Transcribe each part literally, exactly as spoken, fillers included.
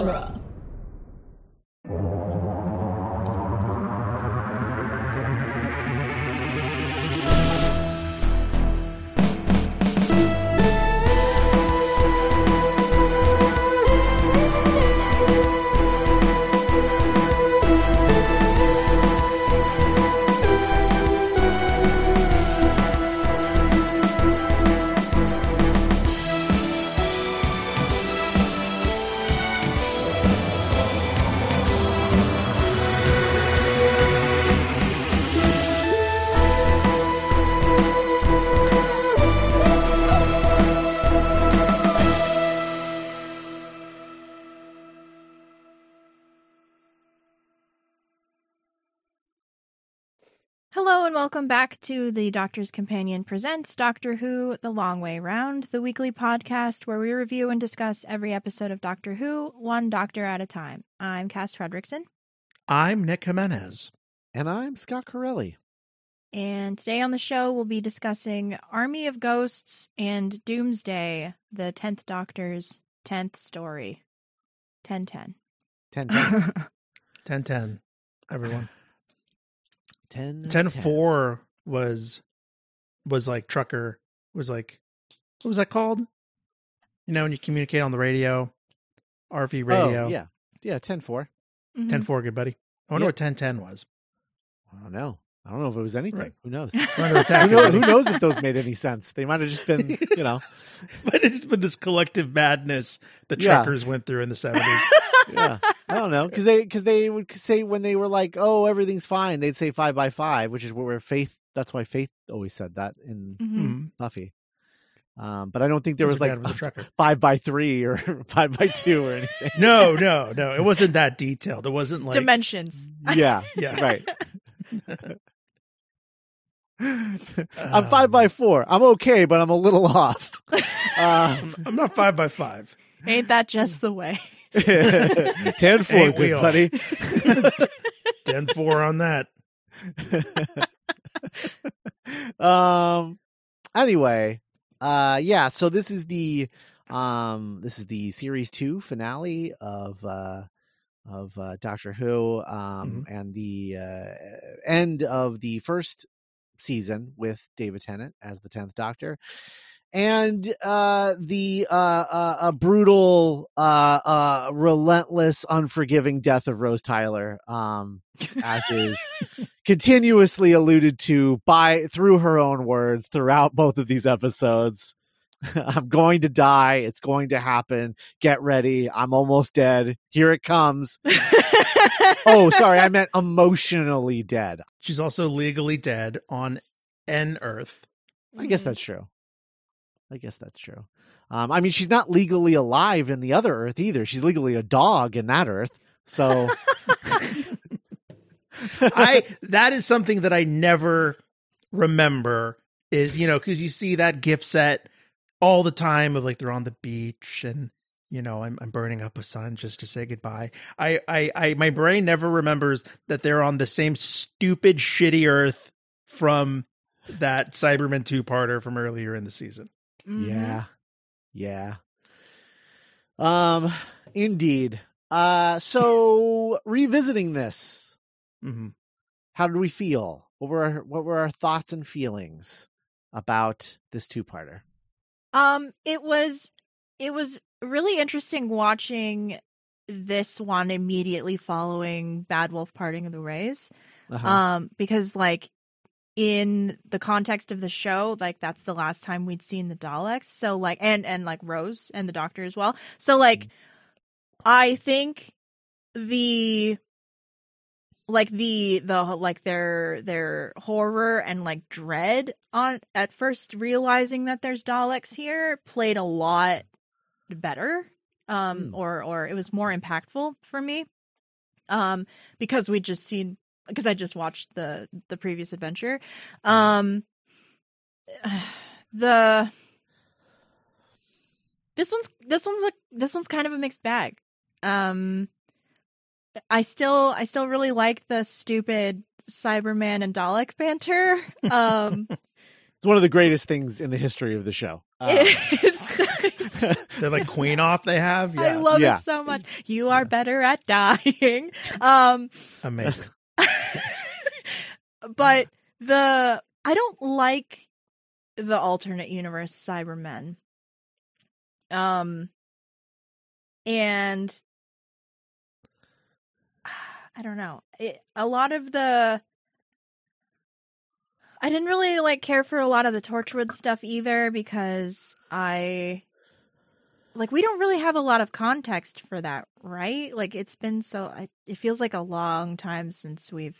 genre. Hello and welcome back to the Doctor's Companion Presents Doctor Who The Long Way Round, the weekly podcast where we review and discuss every episode of Doctor Who, one doctor at a time. I'm Cass Fredrickson. I'm Nick Jimenez. And I'm Scott Corelli. And today on the show we'll be discussing Army of Ghosts and Doomsday, the tenth Doctor's tenth story. ten ten. ten ten. ten ten, everyone. ten ten four was was like trucker was like what was that called? You know, when you communicate on the radio, R V radio. Oh, yeah. Yeah, ten four. Mhm. ten four, good buddy. I wonder Yep. what ten ten was. I don't know. I don't know if it was anything. Right. Who knows? Under attack, who, know, buddy. who knows if those made any sense? They might have just been, you know. But it's been this collective madness the Yeah. truckers went through in the seventies. Yeah. I don't know. Because they, because they would say when they were like, oh, everything's fine, they'd say five by five, which is where Faith, that's why Faith always said that in Mhm. Buffy. Um, but I don't think there was Her like dad was a trucker. five by three or five by two or anything. No, no, no. It wasn't that detailed. It wasn't like Dimensions. Yeah. Yeah. Right. I'm five by four. I'm okay, but I'm a little off. Uh, I'm, I'm not five by five. Ain't that just the way? ten four, Ain't we good all? buddy. ten four on that. um. Anyway, uh, yeah. So this is the um, this is the series two finale of uh of uh, Doctor Who, um, and the uh, end of the first season with David Tennant as the tenth Doctor. And uh, the uh, uh, uh, brutal, uh, uh, relentless, unforgiving death of Rose Tyler, um, as is continuously alluded to by through her own words throughout both of these episodes. I'm going to die. It's going to happen. Get ready. I'm almost dead. Here it comes. Oh, sorry. I meant emotionally dead. She's also legally dead on N Earth. I guess that's true. I guess that's true. Um, I mean, she's not legally alive in the other Earth either. She's legally a dog in that Earth. So I that is something that I never remember is, you know, because you see that gift set all the time of like they're on the beach and, you know, I'm I'm burning up a sun just to say goodbye. I, I, I my brain never remembers that they're on the same stupid, shitty Earth from that Cybermen two-parter from earlier in the season. Mhm. yeah, yeah. Um, indeed. Uh, so revisiting this, Mm-hmm. how did we feel? What were our, what were our thoughts and feelings about this two-parter? Um, it was it was really interesting watching this one immediately following Bad Wolf Parting of the Ways. Uh-huh. Um, because like in the context of the show, like that's the last time we'd seen the Daleks. So like and and like Rose and the Doctor as well. So like I think the like the the like their their horror and like dread on at first realizing that there's Daleks here played a lot better um Hmm. or or it was more impactful for me um because we'd just seen because I just watched the the previous adventure. Um the this one's this one's like this one's kind of a mixed bag. Um I still I still really like the stupid Cyberman and Dalek banter. Um It's one of the greatest things in the history of the show. Uh, It's, it's They're like queen off they have. I Yeah. love Yeah. it so much. You are better at dying. Um, Amazing. but the I don't like the alternate universe Cybermen. Um, and I don't know. It, a lot of the I didn't really like care for a lot of the Torchwood stuff either because I like we don't really have a lot of context for that, right? Like it's been so I, it feels like a long time since we've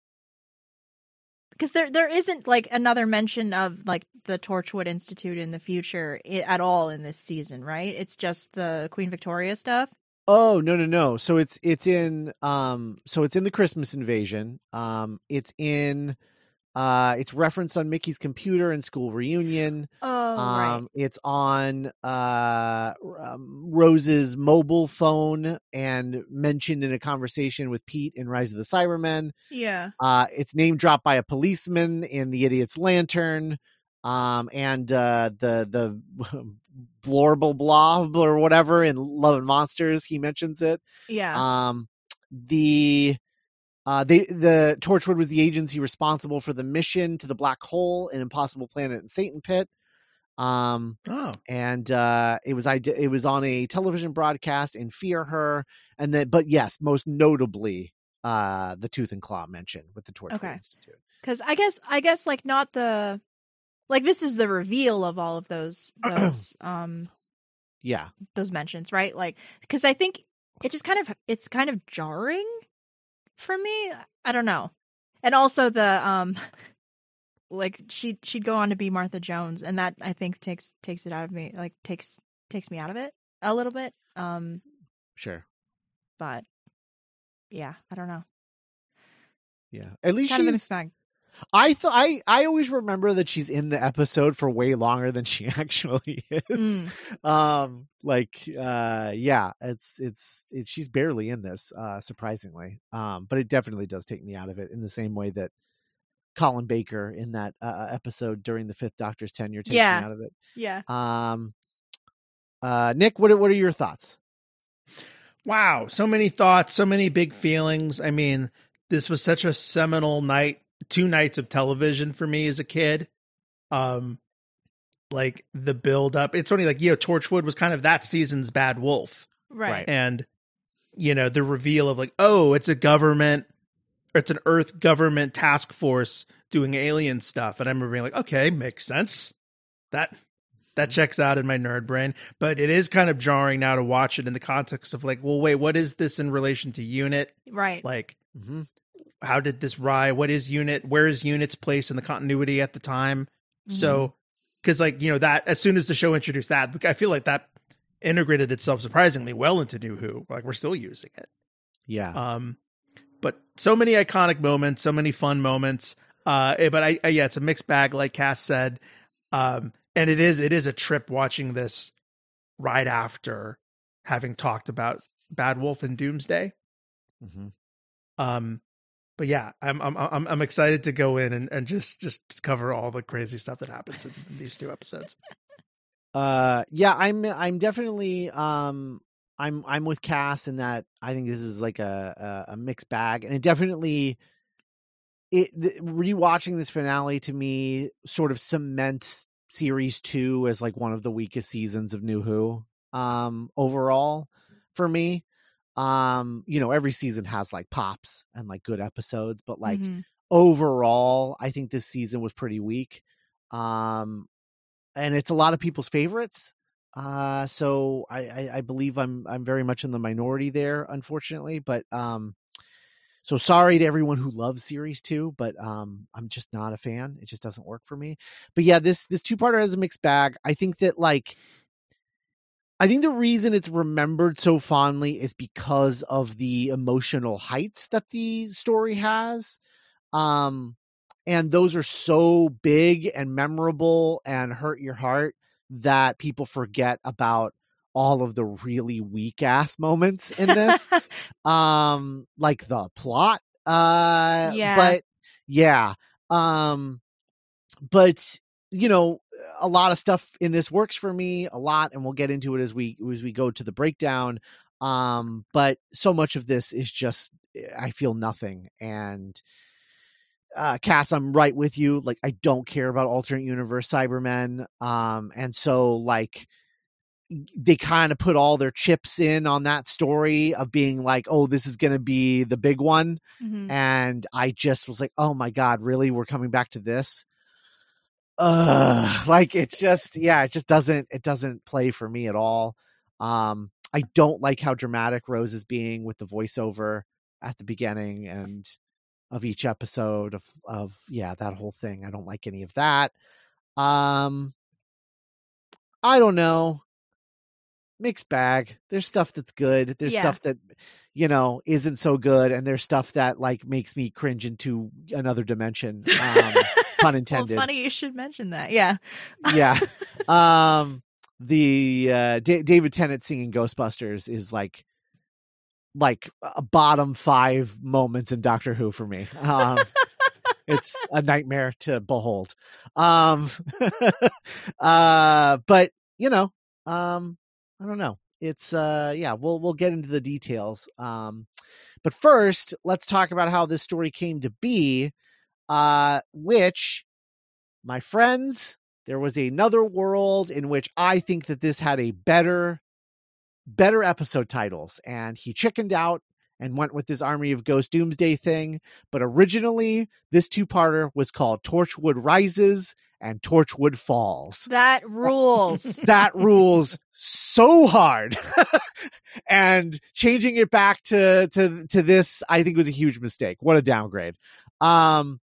because there there isn't like another mention of like the Torchwood Institute in the future I- at all in this season, right? It's just the Queen Victoria stuff. Oh, no, no, no. So it's it's in um so it's in the Christmas Invasion. Um it's in uh it's referenced on Mickey's computer and School Reunion. Oh, right. Um it's on uh um, Rose's mobile phone and mentioned in a conversation with Pete in Rise of the Cybermen. Yeah. Uh it's name dropped by a policeman in The Idiot's Lantern. Um and uh the the Blorble Blob or whatever in Love and Monsters, he mentions it. Yeah. Um the uh they the Torchwood was the agency responsible for the mission to the black hole, an impossible planet and Satan pit. Um Oh. and uh it was ide- it was on a television broadcast in Fear Her, and then but yes, most notably uh the Tooth and Claw mention with the Torchwood Okay. Institute. Because I guess I guess like not the like this is the reveal of all of those those um Yeah. those mentions, right? Like because I think it just kind of it's kind of jarring for me. I don't know. And also the um like she she'd go on to be Martha Jones, and that I think takes takes it out of me, like takes takes me out of it a little bit. Um Sure. but yeah, I don't know. Yeah. At least Kind of a she's mixed bag. I thought I I always remember that she's in the episode for way longer than she actually is. Mm. Um, like, uh, yeah, it's, it's it's she's barely in this, uh, surprisingly. Um, but it definitely does take me out of it in the same way that Colin Baker in that uh, episode during the Fifth Doctor's tenure takes Yeah. me out of it. Yeah. Um, uh, Nick, what are, what are your thoughts? Wow. So many thoughts, so many big feelings. I mean, this was such a seminal night, two nights of television for me as a kid. Um, like the build up. It's funny, like, you know, Torchwood was kind of that season's Bad Wolf. Right. And, you know, the reveal of like, oh, it's a government, or it's an Earth government task force doing alien stuff. And I remember being like, okay, makes sense. That that checks out in my nerd brain. But it is kind of jarring now to watch it in the context of like, well, wait, what is this in relation to Unit? Right. Like, Mm-hmm. how did this ride? What is Unit? Where is Unit's place in the continuity at the time? Mhm. So, because like, you know, that as soon as the show introduced that, I feel like that integrated itself surprisingly well into New Who. Like, we're still using it. Yeah. Um, but so many iconic moments, so many fun moments. Uh, eh, but I, I, yeah, it's a mixed bag, like Cass said. Um, and it is, it is a trip watching this right after having talked about Bad Wolf and Doomsday. Mm-hmm. Um, but yeah, I'm, I'm, I'm, I'm excited to go in and, and just, just cover all the crazy stuff that happens in, in these two episodes. Uh, yeah, I'm, I'm definitely, um, I'm, I'm with Cass in that I think this is like a, a, a mixed bag, and it definitely, it, the, rewatching this finale to me sort of cements series two as like one of the weakest seasons of New Who, um, overall for me. Um, you know, every season has like pops and like good episodes, but like Mhm. overall, I think this season was pretty weak. Um, and it's a lot of people's favorites. Uh, so I, I, I believe I'm, I'm very much in the minority there, unfortunately, but, um, so sorry to everyone who loves series two, but, um, I'm just not a fan. It just doesn't work for me. But yeah, this, this two-parter has a mixed bag. I think that like, I think the reason it's remembered so fondly is because of the emotional heights that the story has. Um, and those are so big and memorable and hurt your heart that people forget about all of the really weak ass moments in this. um, like the plot. Uh, Yeah. but yeah. Um, but you know, a lot of stuff in this works for me a lot, and we'll get into it as we as we go to the breakdown. Um, but so much of this is just, I feel nothing. And uh, Cass, I'm right with you. Like, I don't care about alternate universe Cybermen. Um, and so like they kind of put all their chips in on that story of being like, oh, this is going to be the big one. Mhm. And I just was like, oh my God, really? We're coming back to this? Uh, like, it's just, yeah, it just doesn't, it doesn't play for me at all. Um, I don't like how dramatic Rose is being with the voiceover at the beginning and of each episode of, of, yeah, that whole thing. I don't like any of that. Um, I don't know. Mixed bag. There's stuff that's good. There's Yeah. stuff that, you know, isn't so good. And there's stuff that like makes me cringe into another dimension. Um, pun intended. Well, funny you should mention that. Yeah. Yeah. Um, the uh, D- David Tennant singing Ghostbusters is like like a bottom five moments in Doctor Who for me. Um, it's a nightmare to behold. Um, uh, but you know, um, I don't know. It's uh, yeah. We'll we'll get into the details. Um, but first, let's talk about how this story came to be. Uh, which, my friends, there was another world in which I think that this had a better, better episode titles, and he chickened out and went with this Army of Ghost Doomsday thing. But originally, this two-parter was called Torchwood Rises and Torchwood Falls. That rules. That rules so hard. And changing it back to, to, to this, I think was a huge mistake. What a downgrade. Um,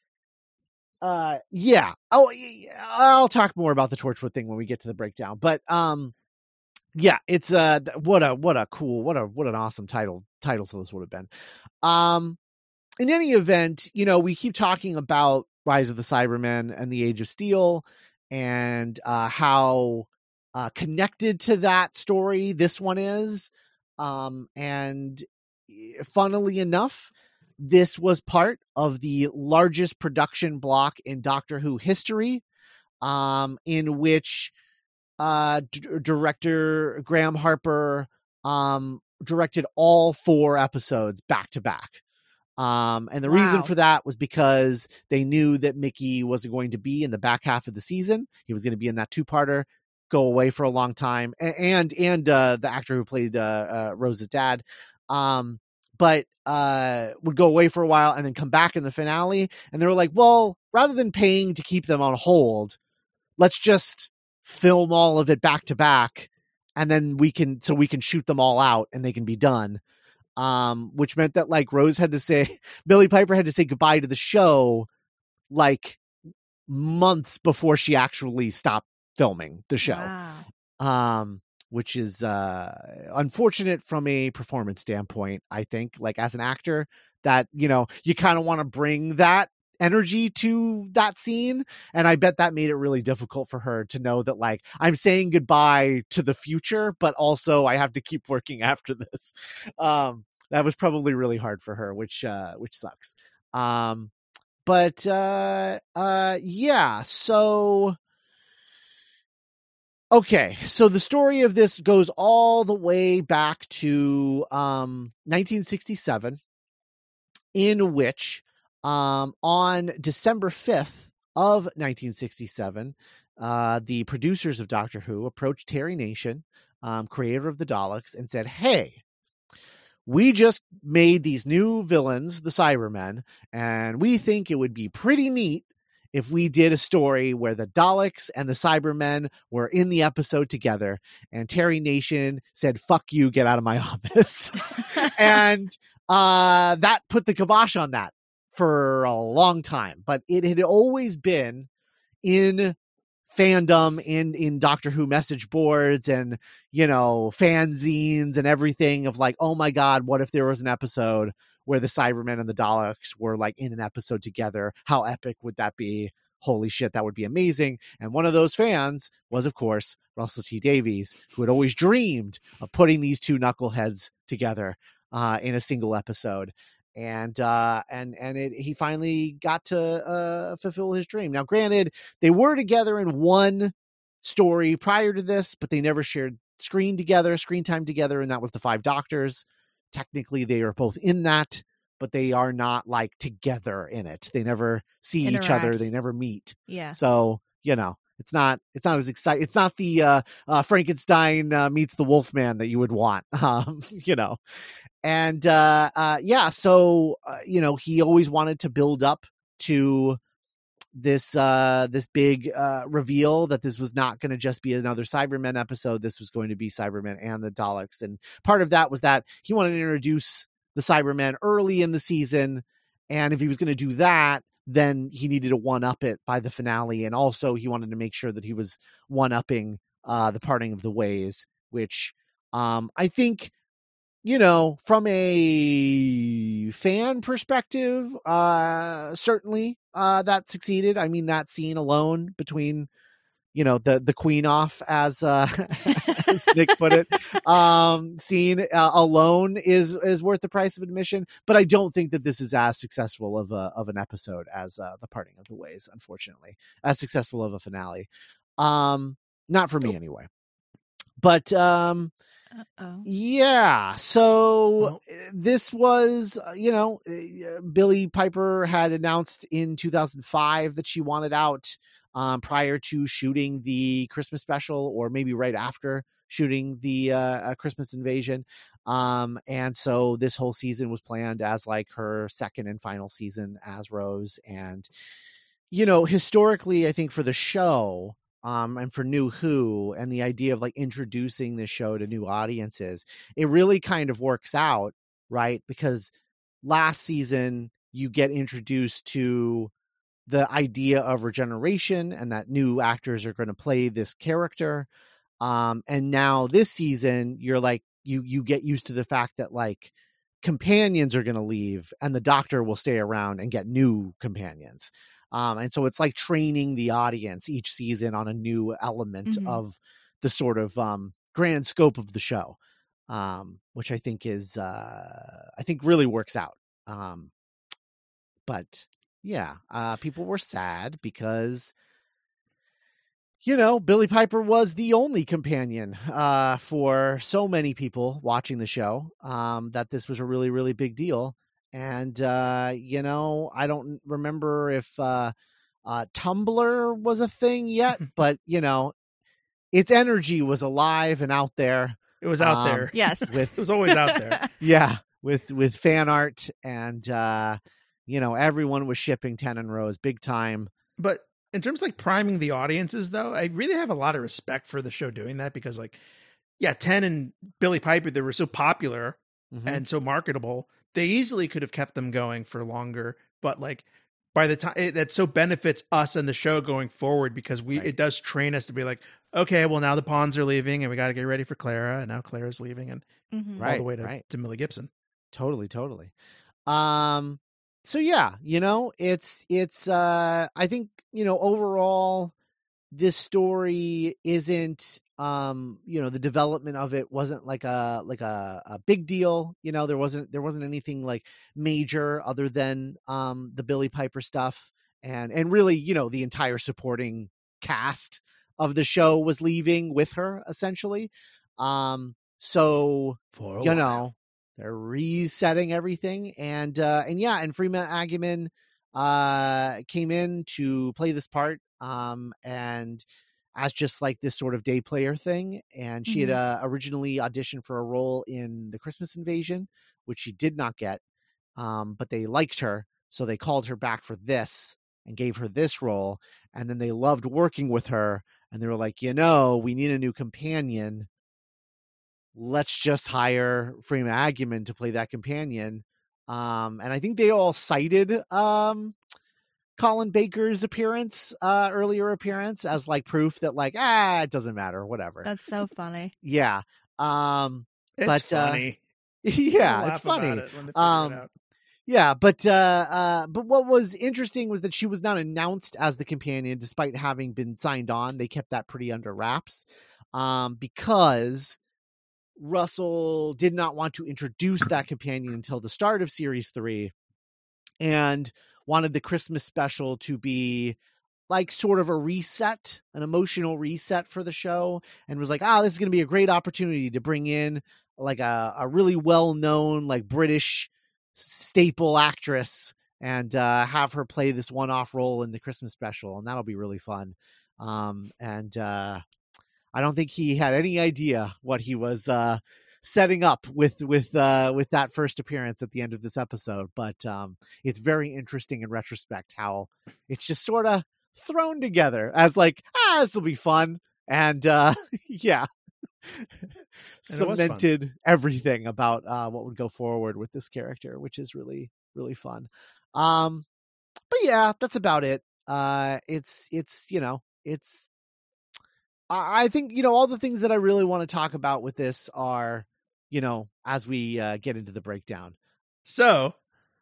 uh, yeah. Oh, I'll talk more about the Torchwood thing when we get to the breakdown, but, um, yeah, it's, uh, what a, what a cool, what a, what an awesome title, title to this would have been. Um, in any event, you know, we keep talking about Rise of the Cybermen and the Age of Steel and, uh, how, uh, connected to that story this one is. Um, and funnily enough, this was part of the largest production block in Doctor Who history, um, in which uh, d- director Graham Harper um, directed all four episodes back to back. Um, and the Wow. reason for that was because they knew that Mickey wasn't going to be in the back half of the season. He was going to be in that two-parter, go away for a long time, and and uh, the actor who played uh, uh, Rose's dad. Um, but uh, would go away for a while and then come back in the finale. And they were like, well, rather than paying to keep them on hold, let's just film all of it back to back. And then we can, so we can shoot them all out and they can be done. Um, which meant that like Rose had to say, Billie Piper had to say goodbye to the show like months before she actually stopped filming the show. Wow. Um, which is uh, unfortunate from a performance standpoint, I think, like as an actor, that, you know, you kind of want to bring that energy to that scene. And I bet that made it really difficult for her to know that, like, I'm saying goodbye to the future, but also I have to keep working after this. Um, that was probably really hard for her, which, uh, which sucks. Um, but uh, uh, yeah, so... Okay, so the story of this goes all the way back to um, nineteen sixty-seven, in which um, on December fifth of nineteen sixty-seven, uh, the producers of Doctor Who approached Terry Nation, um, creator of the Daleks, and said, hey, we just made these new villains, the Cybermen, and we think it would be pretty neat if we did a story where the Daleks and the Cybermen were in the episode together. And Terry Nation said, fuck you, get out of my office. And uh, that put the kibosh on that for a long time. But it had always been in fandom, in, in Doctor Who message boards and, you know, fanzines and everything of like, oh my God, what if there was an episode where the Cybermen and the Daleks were like in an episode together? How epic would that be? Holy shit, that would be amazing. And one of those fans was, of course, Russell T Davies, who had always dreamed of putting these two knuckleheads together uh, in a single episode. And uh, and and it, he finally got to uh, fulfill his dream. Now, granted, they were together in one story prior to this, but they never shared screen together, screen time together, and that was the Five Doctors. Technically, they are both in that, but they are not like together in it. They never see Interact. each other. They never meet. Yeah. So, you know, it's not it's not as exciting. It's not the uh, uh, Frankenstein uh, meets the Wolfman that you would want, um, you know. And uh, uh, yeah, so uh, you know, he always wanted to build up to this uh, this big uh, reveal that this was not going to just be another Cybermen episode. This was going to be Cybermen and the Daleks, and part of that was that he wanted to introduce the Cybermen early in the season, and if he was going to do that, then he needed to one-up it by the finale, and also he wanted to make sure that he was one-upping uh, the Parting of the Ways, which um, I think, you know, from a fan perspective, uh, certainly uh, that succeeded. I mean, that scene alone between, you know, the the Queen off, as uh, as Nick put it, um, scene uh, alone is is worth the price of admission. But I don't think that this is as successful of a of an episode as uh, the Parting of the Ways. Unfortunately, as successful of a finale, um, not for me anyway. But um, Uh-oh. yeah, so Well- this was, uh, you know, uh, Billie Piper had announced in two thousand five that she wanted out um, prior to shooting the Christmas special, or maybe right after shooting the uh, uh, Christmas Invasion. Um, and so this whole season was planned as like her second and final season as Rose. And, you know, historically, I think for the show, um, and for New Who, and the idea of like introducing the show to new audiences, it really kind of works out, right? Because last season you get introduced to the idea of regeneration and that new actors are going to play this character. Um, and now this season you're like, you, you get used to the fact that like companions are going to leave and the Doctor will stay around and get new companions. Um, and so it's like training the audience each season on a new element Mhm. of the sort of um, grand scope of the show, um, which I think is, uh, I think really works out. Um, but yeah, uh, people were sad because, you know, Billie Piper was the only companion uh, for so many people watching the show, um, that this was a really, really big deal. And, uh, you know, I don't remember if uh, uh, Tumblr was a thing yet, but, you know, its energy was alive and out there. It was out Um, there. Yes. With It was always out there. yeah, with with fan art, and uh, you know, everyone was shipping Ten and Rose big time. But in terms of like priming the audiences, though, I really have a lot of respect for the show doing that, because like, yeah, Ten and Billie Piper, they were so popular Mhm. and so marketable. They easily could have kept them going for longer, but like by the time it, that so benefits us and the show going forward, because we, Right. it does train us to be like, okay, well now the Pawns are leaving and we got to get ready for Clara, and now Clara's leaving, and Mhm. all Right, the way to, right. to Millie Gibson. Totally, totally. Um, so yeah, you know, it's it's. Uh, I think, you know, overall, this story isn't. Um, you know, the development of it wasn't like a like a, a big deal. You know, there wasn't there wasn't anything like major other than um the Billie Piper stuff, and and really, you know, the entire supporting cast of the show was leaving with her essentially. Um, so For a you while. know, they're resetting everything, and uh and yeah, and Freema Agyeman uh came in to play this part, um and as just like this sort of day player thing, and she had uh, originally auditioned for a role in the Christmas Invasion, which she did not get, um but they liked her, so they called her back for this and gave her this role, and then they loved working with her, and they were like, you know, we need a new companion, let's just hire Freema Agyeman to play that companion. Um, and I think they all cited um, Colin Baker's appearance, uh, earlier appearance, as like proof that like, ah, it doesn't matter, whatever. That's so funny. Yeah. Um, It's but, uh, funny. yeah, Laugh it's funny. about it when they figure Um, it out. Yeah, but uh, uh, but what was interesting was that she was not announced as the companion, despite having been signed on. They kept that pretty under wraps, um, because Russell did not want to introduce that companion until the start of series three, and wanted the Christmas special to be like sort of a reset, an emotional reset for the show, and was like, ah, this is going to be a great opportunity to bring in like a, a really well-known like British staple actress and uh, have her play this one-off role in the Christmas special. And that'll be really fun. Um, and uh, I don't think he had any idea what he was uh, setting up with, with, uh, with that first appearance at the end of this episode. But um, it's very interesting in retrospect how it's just sort of thrown together as like, ah, this will be fun. And uh, yeah, cemented everything about uh, what would go forward with this character, which is really, really fun. Um, but yeah, that's about it. Uh, it's, it's, you know, it's, I, I think, you know, all the things that I really want to talk about with this are, you know, as we uh, get into the breakdown. So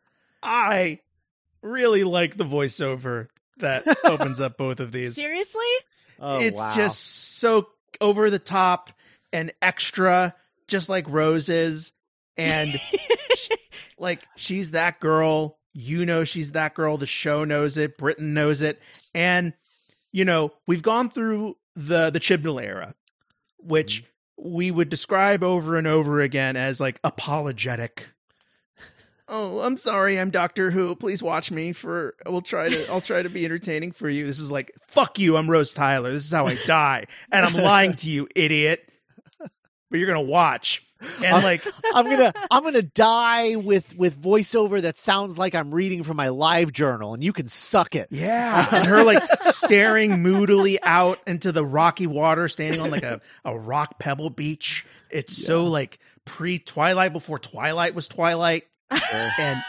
I really like the voiceover that opens up both of these. Seriously? Oh, it's wow. just so over the top and extra, just like Rose is. And she, like, she's that girl. You know, she's that girl. The show knows it. Britain knows it. And, you know, we've gone through the, the Chibnall era, which mm-hmm. we would describe over and over again as like apologetic. Oh, I'm sorry. I'm Doctor Who. Please watch me for, we'll try to, I'll try to be entertaining for you. This is like, fuck you. I'm Rose Tyler. This is how I die. And I'm lying to you, idiot. But you're going to watch. And like, I'm going to, I'm going to die with, with voiceover that sounds like I'm reading from my live journal and you can suck it. Yeah. And her like staring moodily out into the rocky water, standing on like a, a rock pebble beach. It's yeah. so like pre Twilight, before Twilight was Twilight. and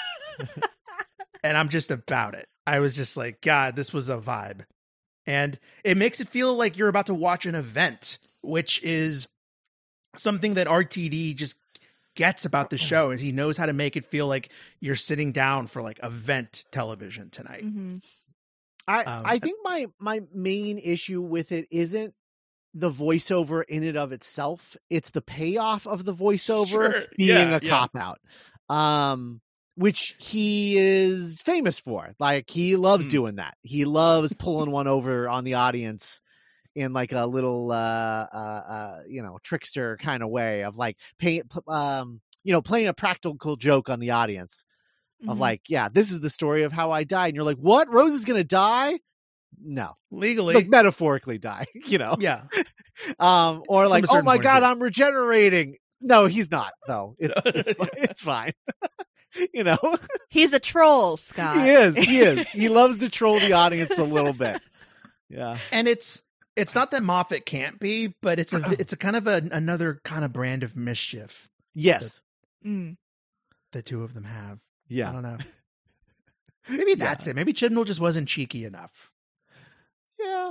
and I'm just about it. I was just like, God, this was a vibe. And it makes it feel like you're about to watch an event, which is something that R T D just gets about the show. And he knows how to make it feel like you're sitting down for like event television tonight. Mm-hmm. I, um, I think my, my main issue with it isn't the voiceover in and of itself. It's the payoff of the voiceover sure. being yeah, a yeah. cop out. Um, which he is famous for. Like, he loves mm. doing that. He loves pulling one over on the audience in like a little, uh, uh, uh you know, trickster kind of way of like paying, um, you know, playing a practical joke on the audience mm-hmm. of like, yeah, this is the story of how I died. And you're like, what? Rose is going to die? No, legally, like metaphorically die, you know? Yeah. um, or like, oh my God, view. I'm regenerating. No, he's not though. It's, it's, fine. It's fine. You know, he's a troll, Scott. He is. He is. He loves to troll the audience a little bit. Yeah. And it's, it's not that Moffat can't be, but it's a, it's a kind of a, another kind of brand of mischief. Yes. That mm. the two of them have. Yeah. I don't know. Maybe that's yeah. it. Maybe Chibnall just wasn't cheeky enough. Yeah.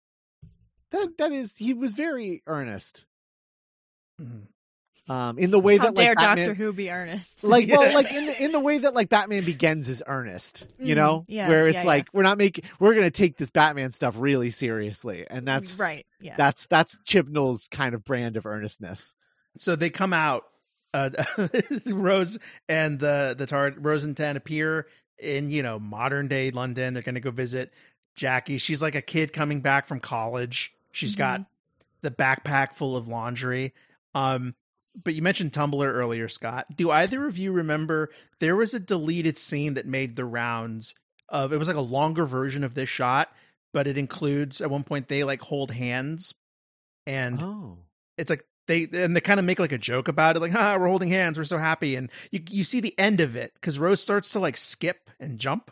That, that is, he was very earnest. Mm-hmm. Um, in the way How that dare like Batman, Doctor Who be earnest? like, yeah. well, like in the, in the way that like Batman Begins is earnest, you mm, know, yeah, where it's yeah, like, yeah. we're not making, we're going to take this Batman stuff really seriously. And that's right. Yeah. That's, that's Chibnall's kind of brand of earnestness. So they come out, uh, Rose and the, the tar Rose and Ten appear in, you know, modern day London. They're going to go visit Jackie. She's like a kid coming back from college. She's mm-hmm. got the backpack full of laundry. Um, But you mentioned Tumblr earlier, Scott. Do either of you remember there was a deleted scene that made the rounds of, it was like a longer version of this shot, but it includes at one point they like hold hands and oh. it's like they, and they kind of make like a joke about it. Like, ah, we're holding hands. We're so happy. And you, you see the end of it because Rose starts to like skip and jump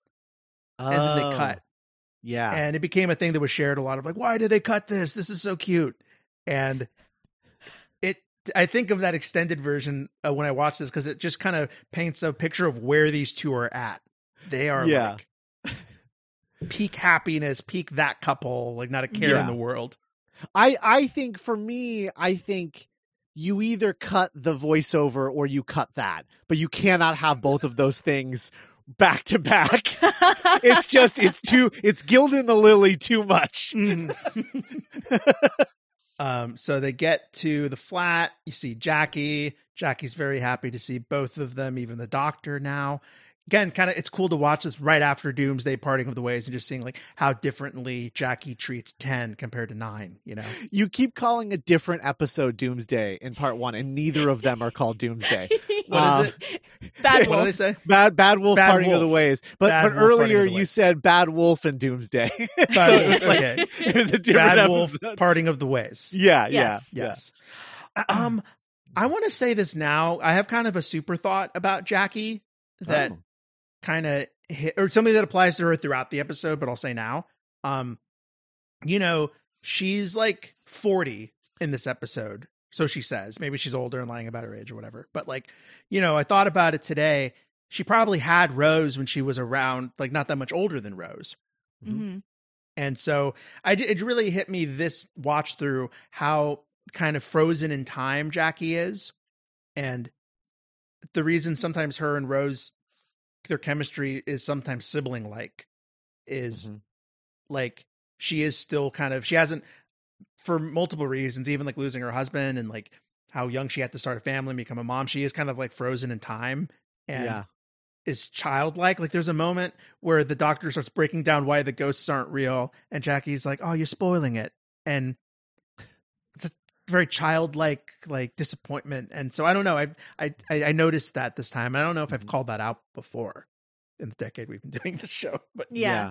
oh. and then they cut. Yeah. And it became a thing that was shared a lot of like, why did they cut this? This is so cute. And I think of that extended version uh, when I watch this because it just kind of paints a picture of where these two are at. They are yeah. like peak happiness, peak that couple, like not a care yeah. in the world. I, I think for me, I think you either cut the voiceover or you cut that, but you cannot have both of those things back to back. It's just, it's too, it's gilding the lily too much. Mm. Um, so they get to the flat. You see Jackie. Jackie's very happy to see both of them, even the doctor now. Again, kind of, it's cool to watch this right after Doomsday Parting of the Ways and just seeing like how differently Jackie treats ten compared to nine, you know? You keep calling a different episode Doomsday in part one, and neither of them are called Doomsday. What Uh, is it? Bad What Wolf. did I say? Bad Bad Wolf Bad Parting of the Wolf. Ways. But Bad but Wolf Parting earlier of the you Ways. said Bad Wolf and Doomsday. so Bad it was Wolf, like okay. it was a different Bad Wolf episode. Parting of the Ways. Yeah, Yes. yeah. Yes. Um, I want to say this now. I have kind of a super thought about Jackie that Oh. kind of hit, or something that applies to her throughout the episode, but I'll say now. Um, you know, she's like forty in this episode. So she says, maybe she's older and lying about her age or whatever. But like, you know, I thought about it today. She probably had Rose when she was around, like not that much older than Rose. hmm And so I, it really hit me this watch through how kind of frozen in time Jackie is. And the reason sometimes her and Rose, their chemistry is sometimes sibling like is Mhm. like she is still kind of, she hasn't, for multiple reasons, even like losing her husband and like how young she had to start a family and become a mom. She is kind of like frozen in time and Yeah. is childlike. Like there's a moment where the doctor starts breaking down why the ghosts aren't real. And Jackie's like, oh, you're spoiling it. And it's a very childlike, like disappointment. And so I don't know. I, I, I noticed that this time. I don't know if I've Mhm. called that out before in the decade we've been doing this show, but Yeah. Yeah.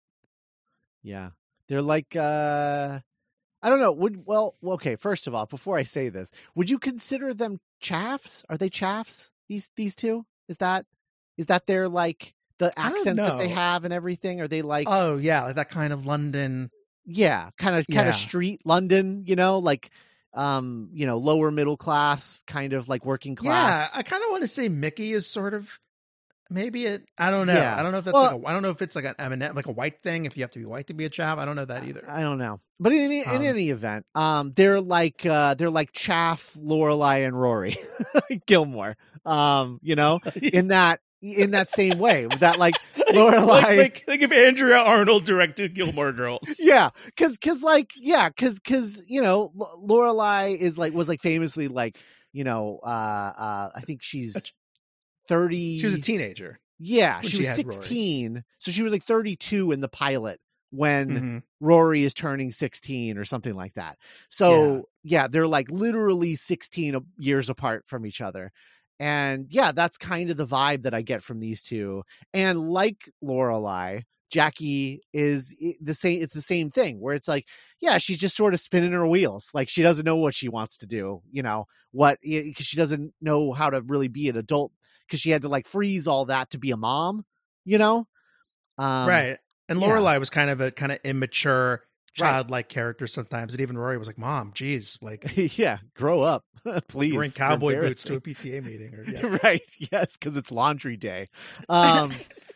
Yeah. They're like uh I don't know. Would well, okay, first of all, before I say this, would you consider them chaffs? Are they chaffs? These these two? Is that is that their like the I don't accent that they know. have and everything? Are they like oh yeah, like that kind of London. yeah, kind of kind Yeah. of street London, you know, like um, you know, lower middle class, kind of like working class. Yeah, I kind of want to say Mickey is sort of maybe it. I don't know. Yeah. I don't know if that's Well- like a, I don't know if it's like an Eminem, like a white thing. If you have to be white to be a chav, I don't know that either. I don't know, but in any, in Um, any event, um, they're like uh, they're like Chaff, Lorelai, and Rory Gilmore. Um, you know, in that in that same way, that like Lorelai. like, like, like if Andrea Arnold directed Gilmore Girls. Yeah, because because like yeah, because because you know L- Lorelai is like was like famously like you know uh uh I think she's thirty. She was a teenager. Yeah, when she she was had Rory. sixteen, so she was like thirty-two in the pilot when Mhm. Rory is turning sixteen or something like that. So yeah, they're like literally sixteen years apart from each other. And yeah, that's kind of the vibe that I get from these two. And like Lorelai, Jackie is i- the same. It's the same thing where it's like, yeah, she's just sort of spinning her wheels. Like she doesn't know what she wants to do, you know, what, because she doesn't know how to really be an adult because she had to like freeze all that to be a mom, you know? Um, right. And yeah. Lorelai was kind of a kind of immature, Right. childlike character sometimes. And even Rory was like, "Mom, geez, like yeah, grow up, please. wearing You're cowboy boots to embarrassing. a P T A meeting." Or, yeah. Right, yes, because it's laundry day. Um,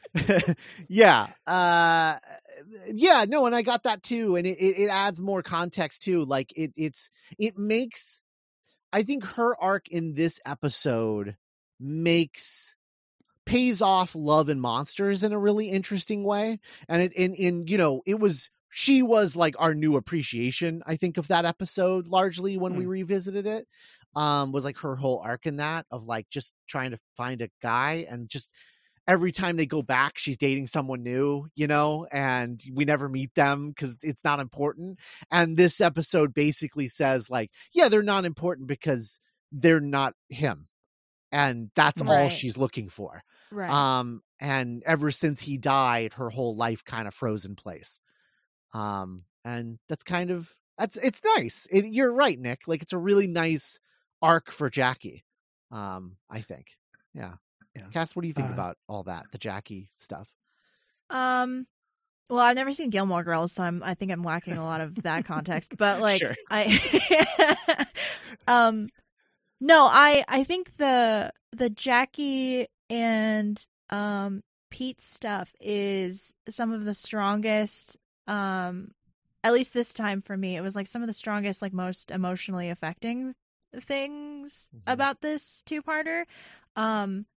yeah, uh, yeah, no, and I got that too, and it, it, it adds more context too. Like it, it's it makes. I think her arc in this episode makes pays off Love and Monsters in a really interesting way, and it in in you know it was she was like our new appreciation, I think, of that episode largely when we revisited it. Um, was like her whole arc in that of like just trying to find a guy, and just every time they go back, she's dating someone new, you know, and we never meet them because it's not important. And this episode basically says like, yeah, they're not important because they're not him. And that's all Right. she's looking for. Right. Um, and ever since he died, her whole life kind of froze in place. Um, and that's kind of, that's, it's nice. It, you're right, Nick. Like it's a really nice arc for Jackie. Um, I think. Yeah. Yeah. Cass, what do you think Uh, about all that, the Jackie stuff? Um, well, I've never seen Gilmore Girls, so I'm I think I'm lacking a lot of that context. But like, Sure. I, um, no, I I think the the Jackie and um Pete stuff is some of the strongest. Um, at least this time for me, it was like some of the strongest, like most emotionally affecting things Mhm. about this two-parter. Um.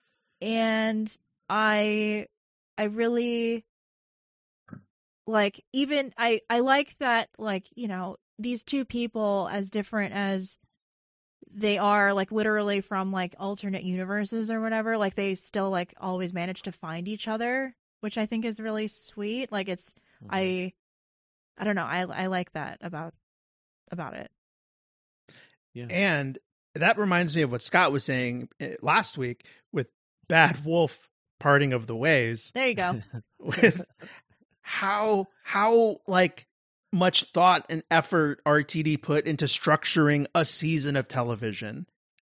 And I I really like even I I like that, like, you know, these two people, as different as they are, like literally from like alternate universes or whatever, like they still like always manage to find each other, which I think is really sweet. Like it's Mhm. I I don't know, I I like that about about it. And that reminds me of what Scott was saying uh, last week with Bad Wolf Parting of the Ways, There you go. with how how like much thought and effort R T D put into structuring a season of television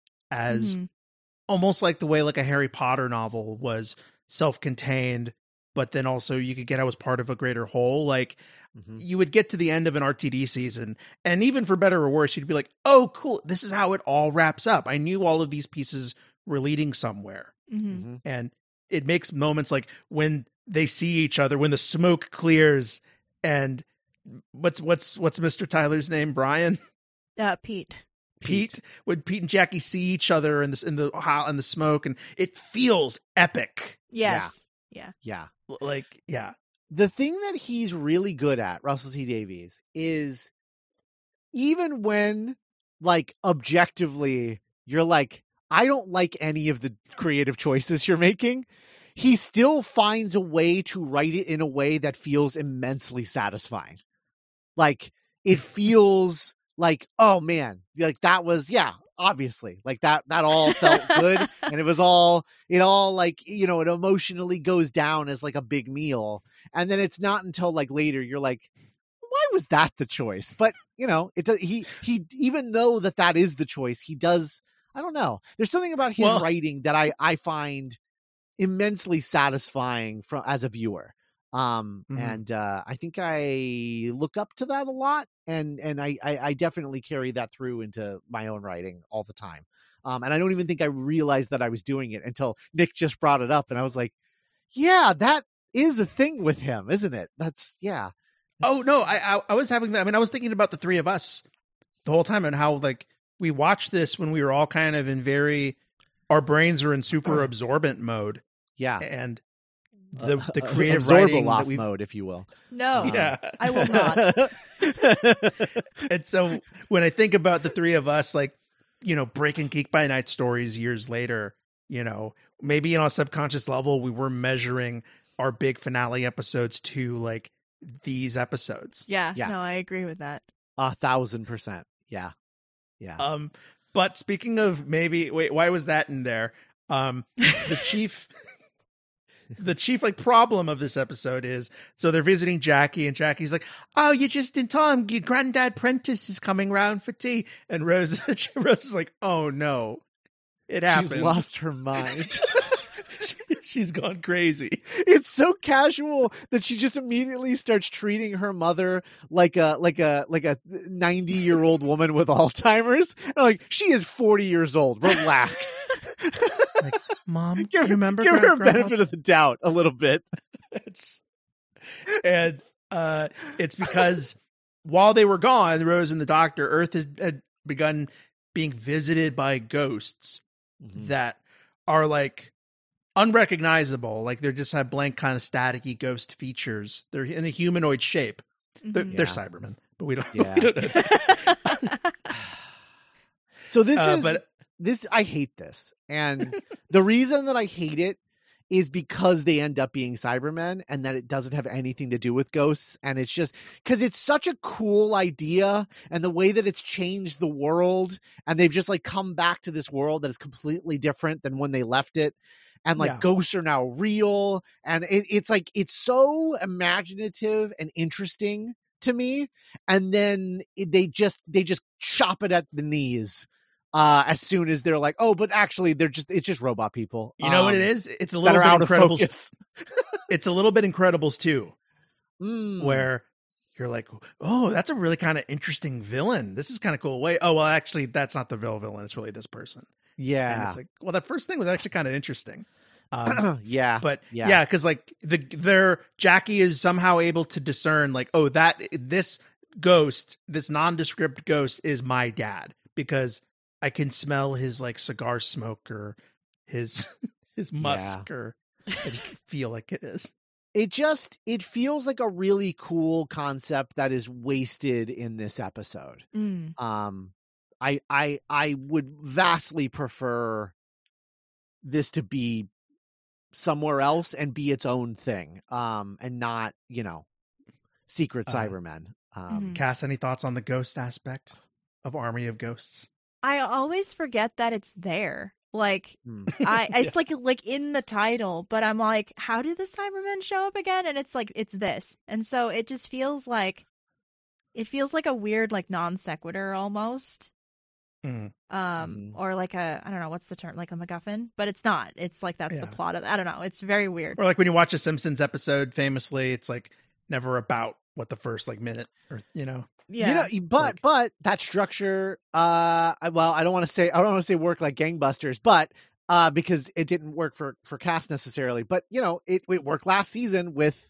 as Mhm. almost like the way like a Harry Potter novel was self-contained, but then also you could get out as part of a greater whole. Like Mhm. you would get to the end of an R T D season, and even for better or worse, you'd be like, oh, cool, this is how it all wraps up. I knew all of these pieces were leading somewhere. Mhm. Mhm. And it makes moments like when they see each other, when the smoke clears, and what's what's what's Mister Tyler's name? Brian? Uh, Pete. Pete, when Pete and Jackie see each other in this in the ho- in the smoke, and it feels epic. Yes. Yeah. Yeah. L- Like, yeah, The thing that he's really good at, Russell T Davies, is even when, like, objectively, you're like, I don't like any of the creative choices you're making, he still finds a way to write it in a way that feels immensely satisfying. Like, it feels like, oh man, like that was, yeah, obviously, like that, that all felt good. And it was all, it all like, you know, it emotionally goes down as like a big meal. And then it's not until like later you're like, why was that the choice? But you know, it does, he, he, even though that that is the choice, he does, I don't know. There's something about his Well- writing that I, I find immensely satisfying from as a viewer. Um, Mhm. and, uh, I think I look up to that a lot, and, and I, I, I definitely carry that through into my own writing all the time. Um, and I don't even think I realized that I was doing it until Nick just brought it up, and I was like, yeah, that is a thing with him, isn't it? That's, yeah. Oh It's- no, I, I I was having that. I mean, I was thinking about the three of us the whole time, and how like we watched this when we were all kind of in very, our brains are in super absorbent mode, yeah. and the the Uh, creative absorb writing off that we, mode, if you will. No. Um, yeah. I will not. And so when I think about the three of us, like, you know, breaking Geek by Night stories years later, you know, maybe on a subconscious level, we were measuring our big finale episodes to like these episodes. Yeah, Yeah. no, I agree with that. A thousand percent. Yeah. Yeah. Um, but speaking of maybe, wait, why was that in there? Um, the chief, the chief like problem of this episode is, so they're visiting Jackie, and Jackie's like, "Oh, you're just in time. Your granddad Prentice is coming round for tea." And Rose, Rose is like, "Oh no, it happened. She's lost her mind. She- She's gone crazy." It's so casual that she just immediately starts treating her mother like a like a like a ninety year old woman with Alzheimer's. And like, she is forty years old. Relax. Like, Mom, Give her, remember give her Gra- a Grandpa benefit of the doubt a little bit. It's, and uh, it's because while they were gone, Rose and the Doctor, Earth had, had begun being visited by ghosts that are like unrecognizable. Like they just have blank, kind of staticky ghost features. They're in a humanoid shape. They're, Mhm. they're Yeah. Cybermen, but we don't. Yeah. We don't know. So this Uh, is but this I hate this. And the reason that I hate it is because they end up being Cybermen, and that it doesn't have anything to do with ghosts. And it's just because it's such a cool idea, and the way that it's changed the world, and they've just like come back to this world that is completely different than when they left it. And like Yeah. ghosts are now real. And it, it's like, it's so imaginative and interesting to me. And then it, they just, they just chop it at the knees. Uh, as soon as they're like, oh, but actually they're just, it's just robot people. you know what um, it is? It's a That little are bit out of Incredibles. focus. It's a little bit Incredibles too, Mm. where you're like, oh, that's a really kind of interesting villain. This is kind of cool. Wait, oh, well, actually, that's not the real villain. It's really this person. And Yeah. it's like, well, that first thing was actually kind of interesting. Um, yeah. but Yeah. yeah, because like the their Jackie is somehow able to discern, like, oh, that this ghost, this nondescript ghost, is my dad because I can smell his like cigar smoke or his his musk, or I just feel like it is. it just it feels like a really cool concept that is wasted in this episode. Mm. Um, I I I would vastly prefer this to be somewhere else and be its own thing, um, and not, you know, Secret Uh, Cybermen. Um, Mhm. Cass, any thoughts on the ghost aspect of Army of Ghosts? I always forget that it's there. Like hmm. I Yeah. it's like like in the title, but I'm like, how did the Cybermen show up again? And it's like it's this. And so it just feels like it feels like a weird like non sequitur almost. Mm. Um Mhm. or like a I don't know what's the term, like a MacGuffin, but it's not. It's like that's the Yeah. plot of I don't know. It's very weird. Or like when you watch a Simpsons episode, famously, it's like never about what the first like minute or you know. Yeah. You know, you- but Like- but that structure, uh, I- well, I don't want to say I don't want to say work like gangbusters, but uh, because it didn't work for for Cass necessarily, but you know, it it worked last season with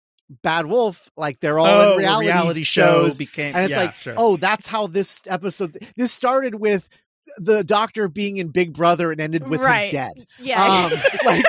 Bad Wolf. Like they're all Oh, in the reality, reality show shows, became, and it's yeah, like, sure. oh, that's how this episode. This started with the Doctor being in Big Brother and ended with Right. him dead. Yeah. Um, like,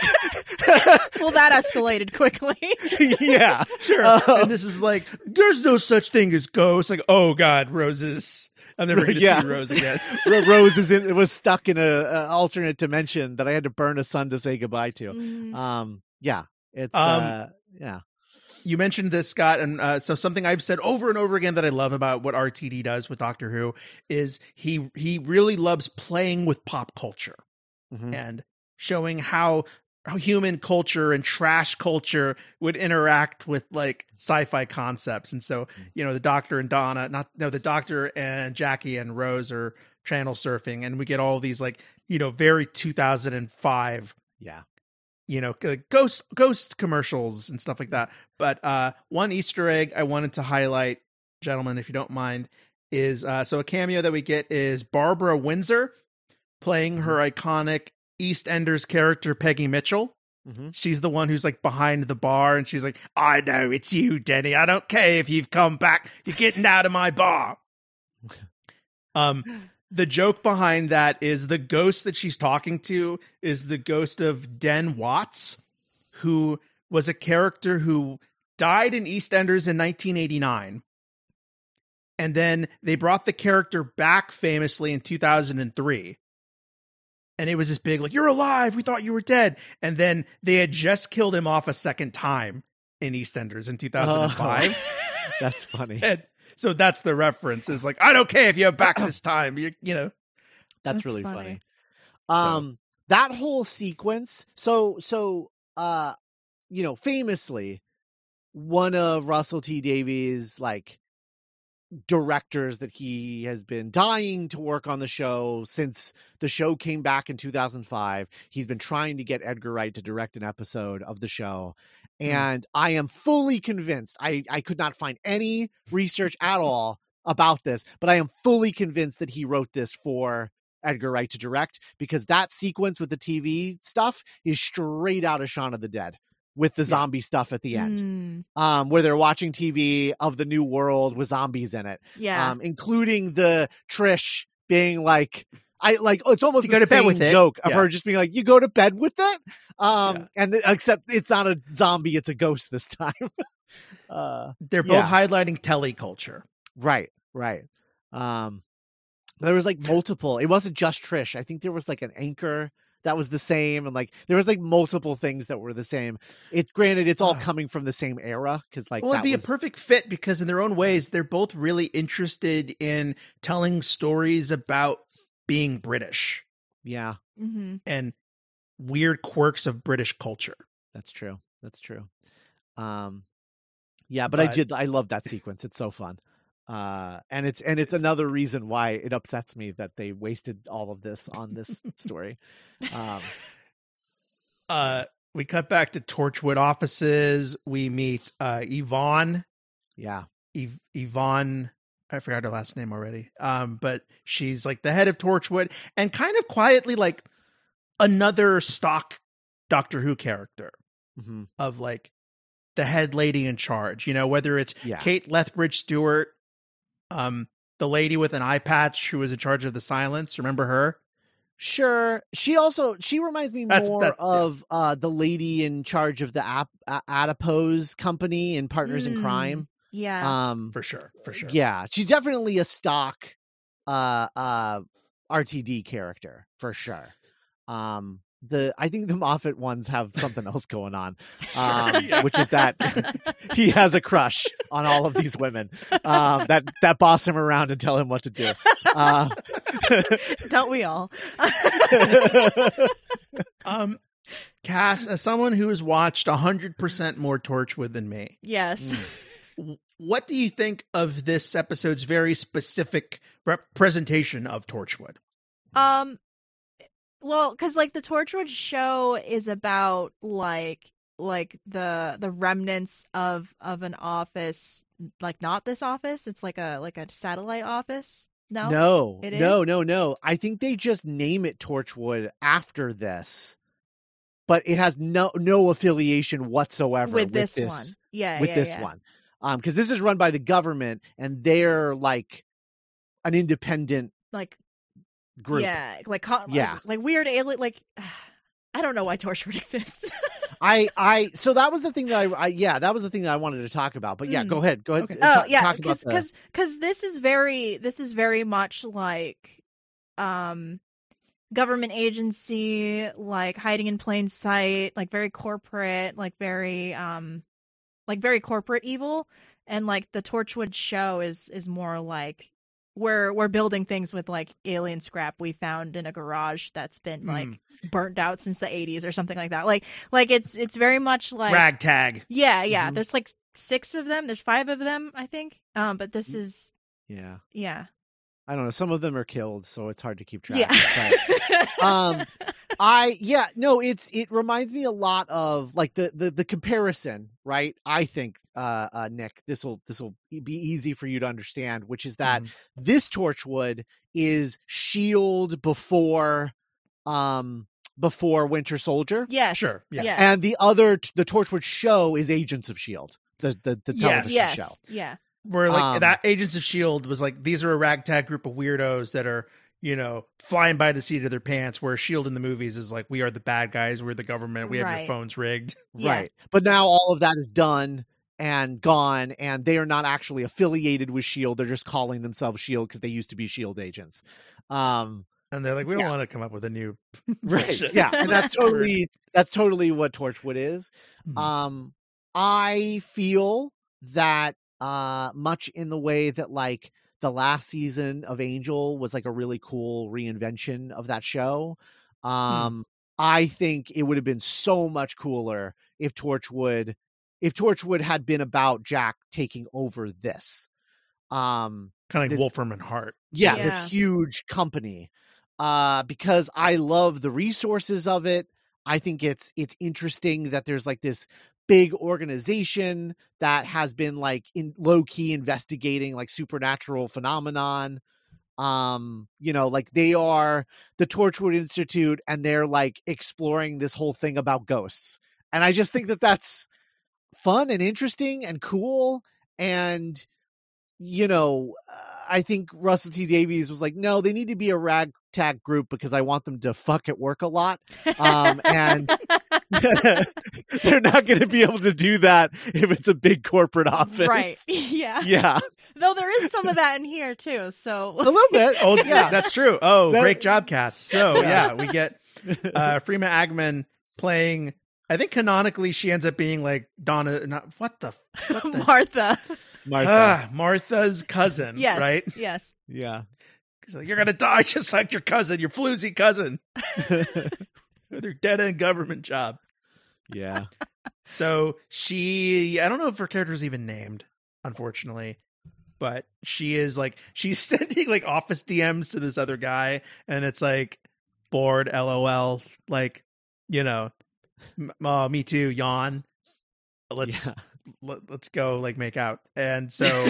Well, that escalated quickly. yeah, Sure. Uh, and this is like, there's no such thing as ghosts. Like, oh God, Roses. I'm never going to Yeah. see Rose again. Ro- Rose is in, was stuck in a, a alternate dimension that I had to burn a sun to say goodbye to. Mm. Um, yeah, it's Um, uh, yeah, You mentioned this, Scott, and uh, so something I've said over and over again that I love about what R T D does with Doctor Who is he he really loves playing with pop culture Mhm. and showing how how human culture and trash culture would interact with like sci-fi concepts. And so, you know, the Doctor and Donna, not no, the Doctor and Jackie and Rose are channel surfing, and we get all these like, you know, very two thousand five, yeah. you know, uh, ghost ghost commercials and stuff like that. But uh one Easter egg I wanted to highlight, gentlemen, if you don't mind, is uh so a cameo that we get is Barbara Windsor playing her iconic EastEnders character Peggy Mitchell. Mhm. She's the one who's like behind the bar, and she's like, I know it's you, Denny. I don't care if you've come back. You're getting out of my bar. Um, the joke behind that is the ghost that she's talking to is the ghost of Den Watts, who was a character who died in EastEnders in nineteen eighty-nine. And then they brought the character back famously in two thousand three. And it was this big, like, you're alive. We thought you were dead. And then they had just killed him off a second time in EastEnders in two thousand five. Oh, that's funny. And so that's the reference. Is like, I don't care if you're back this time. You, you know, That's, That's really funny. funny. Um, that whole sequence. So, so, uh, you know, famously, one of Russell T Davies' like directors that he has been dying to work on the show since the show came back in two thousand five. He's been trying to get Edgar Wright to direct an episode of the show. And mm. I am fully convinced. I, I could not find any research at all about this, but I am fully convinced that he wrote this for Edgar Wright to direct, because that sequence with the T V stuff is straight out of Shaun of the Dead with the yeah. zombie stuff at the end, Mm. um, where they're watching T V of the new world with zombies in it. Yeah. Um, including the Trish being like, I like, it's almost You the go to bed same with it. joke of Yeah. her just being like, you go to bed with it. Um, Yeah. and the, except it's not a zombie, it's a ghost this time. uh, they're both Yeah. highlighting teleculture. right, right. Um, there was like multiple, it wasn't just Trish. I think there was like an anchor that was the same. And like, there was like multiple things that were the same. It granted, it's all Ah. coming from the same era. Cause like, Well, it'd that be was, a perfect fit because in their own ways, they're both really interested in telling stories about being British yeah, Mm-hmm. and weird quirks of British culture. that's true. That's true. Um, yeah, but, I But- did, I love that sequence. It's so fun. Uh, and it's, and it's another reason why it upsets me that they wasted all of this on this story. Um, Uh, we cut back to Torchwood offices. We meet uh, Yvonne. yeah. Yv- Yvonne, I forgot her last name already. Um, but she's like the head of Torchwood and kind of quietly like another stock Doctor Who character hmm of like the head lady in charge. You know, whether it's Yeah. Kate Lethbridge Stewart, um, the lady with an eye patch who was in charge of the silence. Remember her? Sure. She also she reminds me That's- more that- yeah. of uh, the lady in charge of the app, uh, Adipose company in Partners in Mm. Crime. Yeah. Um, For sure. For sure. Yeah, she's definitely a stock uh, uh, R T D character for sure. Um, the I think the Moffat ones have something else going on, um, yeah. which is that he has a crush on all of these women um, that that boss him around and tell him what to do. Uh, Don't we all? Um, Cass, as someone who has watched one hundred percent more Torchwood than me, Yes. w- what do you think of this episode's very specific representation of Torchwood? Um, well, because like the Torchwood show is about like like the the remnants of of an office, like not this office. It's like a like a satellite office. No, no, It no, is? no, no. I think they just name it Torchwood after this, but it has no no affiliation whatsoever with with this, this one. Yeah, with yeah, this yeah. one. Um, because this is run by the government and they're like an independent Like group. yeah, like co- Yeah. like, like weird alien. Like I don't know why Torchwood exists. I, I, so that was the thing that I, I, yeah, that was the thing that I wanted to talk about. But yeah, Mm. go ahead, go ahead. Okay. ta- Oh yeah, talk about because the- because because this is very this is very much like um government agency, like hiding in plain sight, like very corporate, like very um like very corporate evil. And like the Torchwood show is is more like we're we're building things with like alien scrap we found in a garage that's been like Mm. burnt out since the eighties or something like that. Like like it's it's very much like Ragtag. yeah, yeah. Mhm. There's like six of them. There's five of them, I think. Um, but this Mm. is yeah, yeah, I don't know. Some of them are killed, so it's hard to keep track. yeah. But, um, I, yeah, no, it's, it reminds me a lot of like the, the, the comparison, right? I think, uh, uh, Nick, this will, this will be easy for you to understand, which is that Mhm. this Torchwood is Shield before, um, before Winter Soldier. yes, Sure, yeah. yeah, And the other, the Torchwood show is Agents of Shield, the the, the Yes. television yes, show. yeah, Where like Um, that Agents of S H I E L D was like, these are a ragtag group of weirdos that are, you know, flying by the seat of their pants, where S H I E L D in the movies is like, we are the bad guys, we're the government, we have Right. your phones rigged. Yeah. Right. But now all of that is done and gone, and they are not actually affiliated with S H I E L D. They're just calling themselves S H I E L D because they used to be S H I E L D agents. Um, And they're like, we don't Yeah. want to come up with a new right. bullshit. Yeah. And that's totally, that's totally what Torchwood is. Mhm. Um, I feel that, uh, much in the way that like the last season of Angel was like a really cool reinvention of that show. Um, I think it would have been so much cooler if Torchwood, if Torchwood had been about Jack taking over this. Um, kind of like this- Wolfram and Hart. yeah, Yeah. this huge company. Uh, because I love the resources of it. I think it's it's interesting that there's like this big organization that has been like in low key investigating like supernatural phenomenon. Um, you know, like they are the Torchwood Institute and they're like exploring this whole thing about ghosts. And I just think that that's fun and interesting and cool. And, you know, uh, I think Russell T Davies was like, no, they need to be a ragtag group because I want them to fuck at work a lot. Um, and they're not going to be able to do that if it's a big corporate office. right, yeah. Yeah. Though there is some of that in here too. So A little bit. Oh, Yeah. that's true. Oh, That- great job, Cass. So Yeah. yeah, we get uh Freema Agman playing. I think canonically she ends up being like Donna. Not what the what the Martha. Martha. Ah, Martha's cousin. Yes. Right. Yes. Yeah. He's like, you're gonna die just like your cousin, your floozy cousin, with her dead end government job. Yeah. So she, I don't know if her character is even named, unfortunately, but she is like, she's sending like office D Ms to this other guy, and it's like, bored, LOL, like, you know, m- oh, me too, yawn. Let's Yeah. let, let's go like make out. And so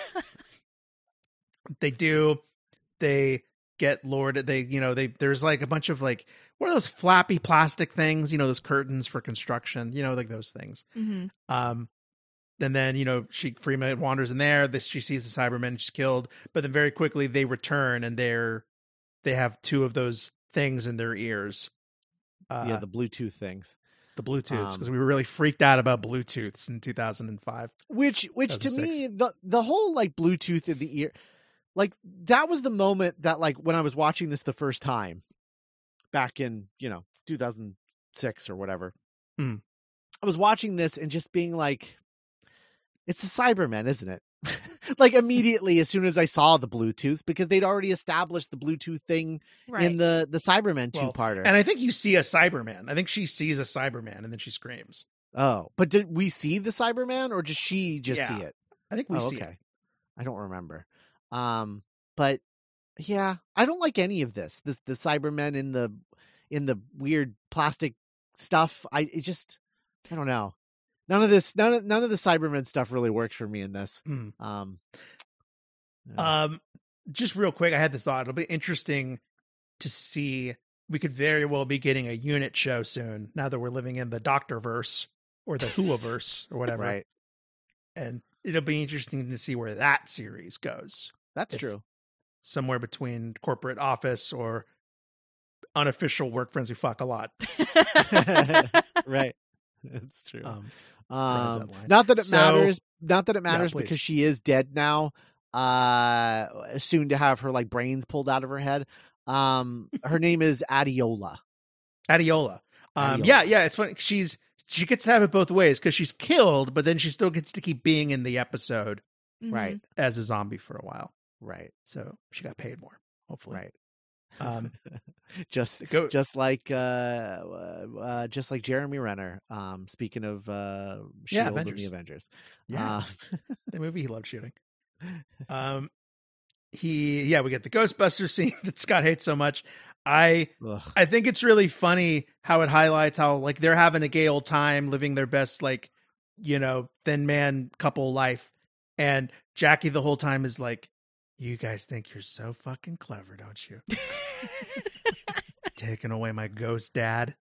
they do, they get Lord, they, you know, they, there's like a bunch of like, what are those flappy plastic things, you know, those curtains for construction, you know, like those things. hmm Um, and then, you know, she Freema wanders in there, this, she sees the Cybermen, she's killed, but then very quickly they return and they're, they have two of those things in their ears. Uh, yeah, the Bluetooth things. the Bluetooths, because um, we were really freaked out about Bluetooths in two thousand five. Which, which to two thousand six. me, the the whole like Bluetooth in the ear, like that was the moment that like when I was watching this the first time, back in you know two thousand six or whatever, Mm. I was watching this and just being like, it's the Cybermen, isn't it? Like immediately as soon as I saw the Bluetooths, because they'd already established the Bluetooth thing Right. in the the Cybermen two Well, parter. And I think you see a Cyberman. I think she sees a Cyberman and then she screams. Oh, but did we see the Cyberman or just she just Yeah. see it? I think we Oh, see okay. it. I don't remember. Um, but yeah, I don't like any of this. This the Cybermen in the in the weird plastic stuff. I it just I don't know. None of this none of none of the Cybermen stuff really works for me in this. Mm. Um, yeah. Um, just real quick, I had the thought it'll be interesting to see. We could very well be getting a unit show soon. Now that we're living in the Doctorverse or the Whoaverse or whatever, Right. and it'll be interesting to see where that series goes. That's if- true. Somewhere between corporate office or unofficial work friends who fuck a lot. Right. That's true. Um, Um, that line. not that it So- matters. Not that it matters please. because she is dead now. Uh, soon to have her like brains pulled out of her head. Um, her name is Adiola. Adiola. Um, Adiola. yeah, yeah. It's funny. She's she gets to have it both ways because she's killed, but then she still gets to keep being in the episode Mhm. Right. as a zombie for a while. Right. So she got paid more, hopefully. Right. Um, just go. just like uh, uh, uh just like Jeremy Renner. Um, speaking of uh, Yeah, Shield and Avengers. the Avengers. Yeah, Uh, the movie he loved shooting. Um, he yeah, we get the Ghostbusters scene that Scott hates so much. I ugh. I think it's really funny how it highlights how like they're having a gay old time, living their best like you know thin man couple life, and Jackie the whole time is like, "You guys think you're so fucking clever, don't you? Taking away my ghost dad."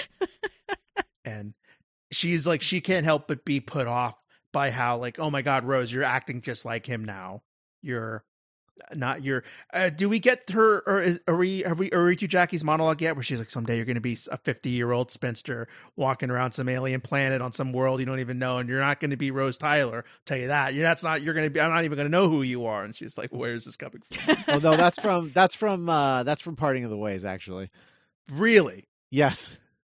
And she's like, she can't help but be put off by how like, oh my God, Rose, you're acting just like him now. You're not your. Uh, do we get her or is, are we are we are we to Jackie's monologue yet? Where she's like, someday you're going to be a fifty year old spinster walking around some alien planet on some world you don't even know, and you're not going to be Rose Tyler. I'll tell you that. You're that's not. You're going to be. I'm not even going to know who you are. And she's like, where is this coming from? Oh no, that's from that's from uh, that's from Parting of the Ways. Actually, Really? yes.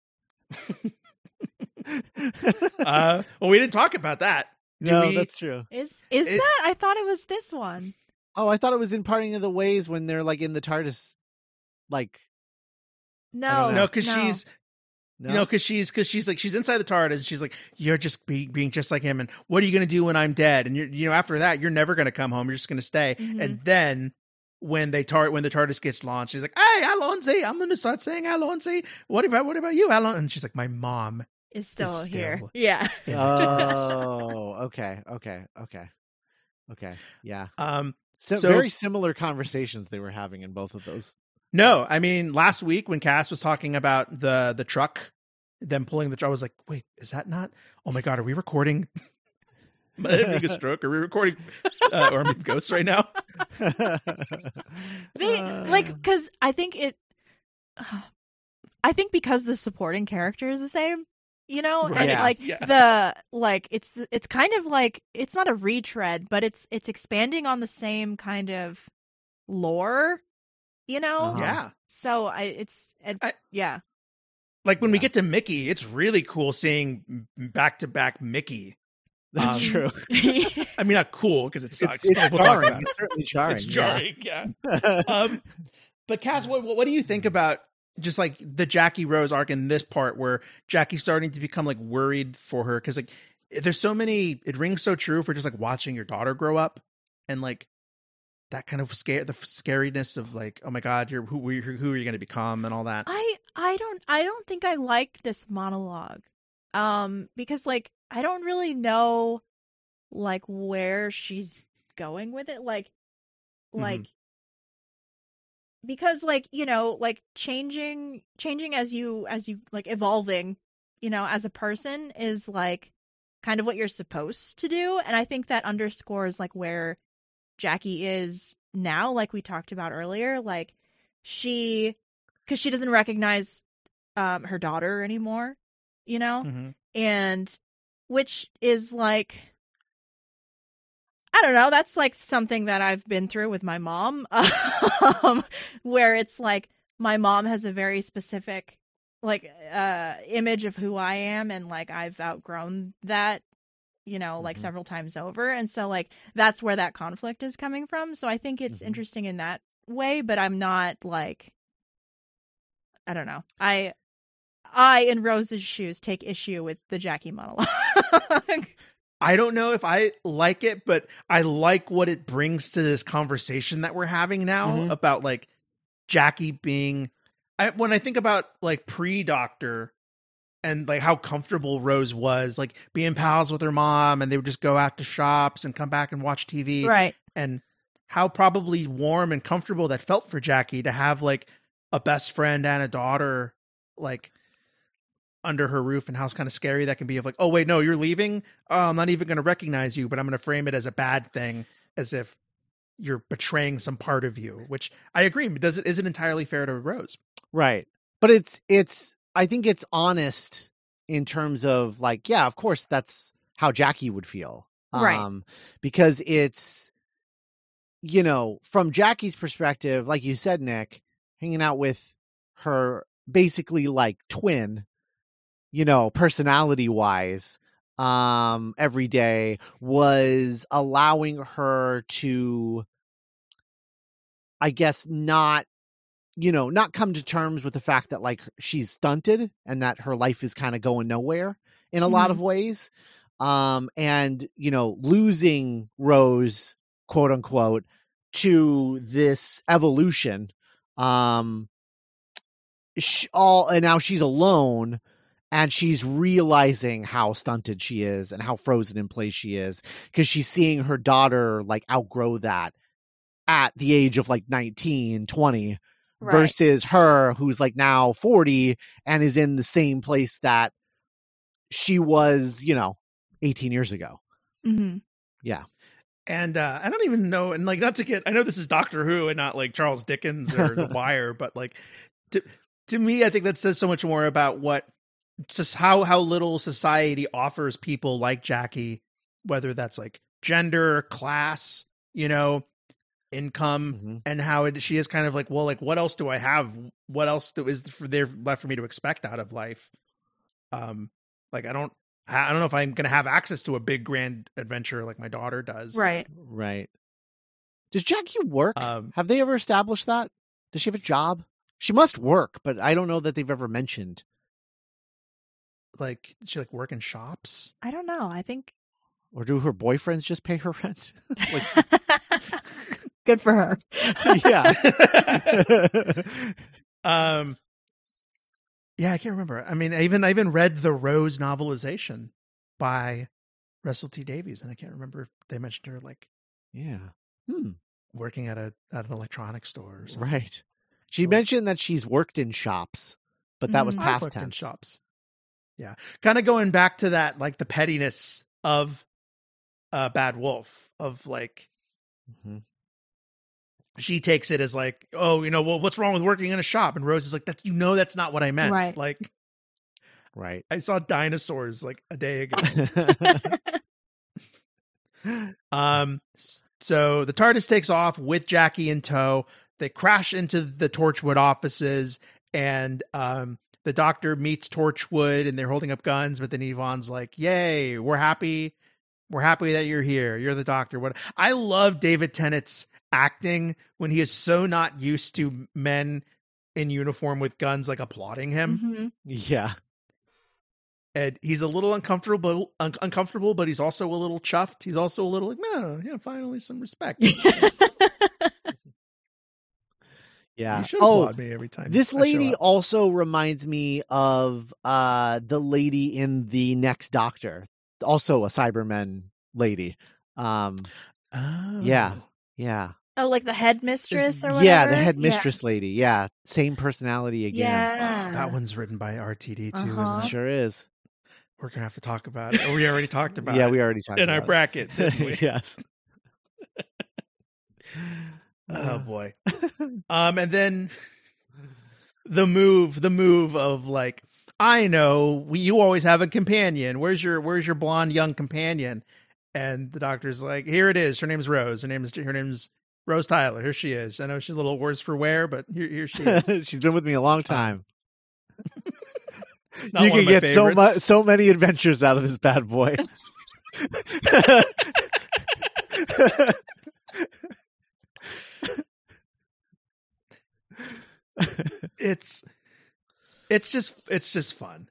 Uh, well, we didn't talk about that. Do no, we- that's true. Is is It- that? I thought it was this one. Oh, I thought it was in Parting of the Ways when they're like in the TARDIS, like No, know. No, because she's no, You know, because she's because she's like she's inside the TARDIS and she's like, you're just be, being just like him, and what are you going to do when I'm dead? And you're you know after that you're never going to come home. You're just going to stay. Mhm. And then when they tar when the TARDIS gets launched, she's like, hey, Alonzi, I'm going to start saying Alonzi. What about what about you, Alon? And she's like, my mom. Is still Is here. still- Yeah. in the TARDIS." oh, okay, okay, okay, okay, yeah. Um, So, So- very similar conversations they were having in both of those. no, I mean last week when Cass was talking about the the truck, them pulling the truck, I was like, wait, is that not? Oh my God, are we recording? Am I having a stroke? Are we recording uh, Army of Ghosts right now? They, Uh, like, because I think it. I think because the supporting character is the same, you know, and Yeah. like Yeah. the like it's it's kind of like it's not a retread, but it's it's expanding on the same kind of lore, you know. Uh-huh. Yeah. So I it's it, I- yeah. Like when we Yeah. get to Mickey, it's really cool seeing back to back Mickey. That's Um, true. I mean, not cool because it It's, sucks. it's but we'll talk jarring. about it. It's certainly jarring. It's jarring. Yeah. Um, but Cass, what what do you think about just like the Jackie Rose arc in this part where Jackie's starting to become like worried for her? Because like there's so many, it rings so true for just like watching your daughter grow up and like that kind of scare, the scariness of like, oh my God, you're who who, who are you going to become and all that. I I don't I don't think I like this monologue. Um because like I don't really know like where she's going with it like like Mhm. because like you know like changing changing as you as you like evolving you know as a person is like kind of what you're supposed to do, and I think that underscores like where Jackie is now, like we talked about earlier, like she because she doesn't recognize um, her daughter anymore, you know, Mm-hmm. and which is like, I don't know, that's like something that I've been through with my mom, um, where it's like my mom has a very specific like uh image of who I am, and like I've outgrown that, you know, like Mhm. several times over, and so like that's where that conflict is coming from. So I think it's Mhm. interesting in that way, but I'm not like, I don't know. I I in Rose's shoes take issue with the Jackie monologue. I don't know if I like it, but I like what it brings to this conversation that we're having now Mhm. about like Jackie being. I, when I think about like pre-Doctor and like how comfortable Rose was, like being pals with her mom, and they would just go out to shops and come back and watch T V, Right. and how probably warm and comfortable that felt for Jackie to have like a best friend and a daughter like under her roof, and how kind of scary that can be of like, oh wait, no, you're leaving. Oh, I'm not even going to recognize you, but I'm going to frame it as a bad thing, as if you're betraying some part of you, which I agree does it isn't entirely fair to Rose. Right. But it's, it's, I think it's honest in terms of like, yeah, of course, that's how Jackie would feel. Right. Um, because it's, you know, from Jackie's perspective, like you said, Nick, hanging out with her basically like twin, you know, personality wise, um, every day was allowing her to, I guess, not, you know, not come to terms with the fact that like she's stunted and that her life is kind of going nowhere in a lot Mhm. of ways. Um, and, you know, losing Rose, quote unquote, to this evolution, um, she, all, and now she's alone, and she's realizing how stunted she is and how frozen in place she is, because she's seeing her daughter like outgrow that at the age of like nineteen, twenty, Right. versus her who's like now forty and is in the same place that she was, you know, eighteen years ago. Mm-hmm. Yeah. And uh, I don't even know, and like not to get, I know this is Doctor Who and not like Charles Dickens or The Wire, but like to to me, I think that says so much more about what just how how little society offers people like Jackie, whether that's like gender, class, you know, income, Mm-hmm. and how it, she is kind of like, well, like what else do I have? What else do, is for there left for me to expect out of life? Um, like I don't. I don't know if I'm going to have access to a big grand adventure like my daughter does. Right. Right. Does Jackie work? Um, Have they ever established that? Does she have a job? She must work, but I don't know that they've ever mentioned. like, she like work in shops. I don't know. I think Or do her boyfriends just pay her rent? Like, good for her. yeah. um, yeah, I can't remember. I mean, I even I even read the Rose novelization by Russell T Davies, and I can't remember if they mentioned her like Yeah. Hmm. working at a at an electronics store or something. Right. She So- mentioned that she's worked in shops, but that was Mhm. I've past worked in tense. shops. Yeah, kind of going back to that, like the pettiness of uh, Bad Wolf, of like Mhm. she takes it as like, oh, you know, well, what's wrong with working in a shop? And Rose is like, that, you know, that's not what I meant. Right. Like, Right. I saw dinosaurs like a day ago. um, so the TARDIS takes off with Jackie in tow. They crash into the Torchwood offices, and um, the Doctor meets Torchwood, and they're holding up guns. But then Yvonne's like, "Yay, we're happy, we're happy that you're here. You're the Doctor." What I love David Tennant's acting when he is so not used to men in uniform with guns like applauding him. Mm-hmm. Yeah. And he's a little uncomfortable, un- uncomfortable, but he's also a little chuffed. He's also a little like, no, yeah, finally some respect. Yeah. You should Oh, applaud me every time. this I show lady up. also reminds me of uh the lady in the next Doctor, also a Cybermen lady. Um, Oh. yeah, yeah, Oh, like the headmistress or whatever? yeah, the Yeah. headmistress lady. Yeah, same personality again. Yeah. Oh, that one's written by R T D too, Uh-huh. isn't it? Sure is. We're gonna have to talk about it. Or we already talked about Yeah, it we already talked in our about bracket, it. didn't we? Yes. Oh boy. Um, and then the move, the move of like, I know we, you always have a companion. Where's your Where's your blonde young companion? And the doctor's like, here it is. Her name's Rose. Her name's her name's Rose Tyler. Here she is. I know she's a little worse for wear, but here here she is. She's been with me a long time. Not You one can of my get so much, favorites. so many adventures out of this bad boy. it's it's just it's just fun.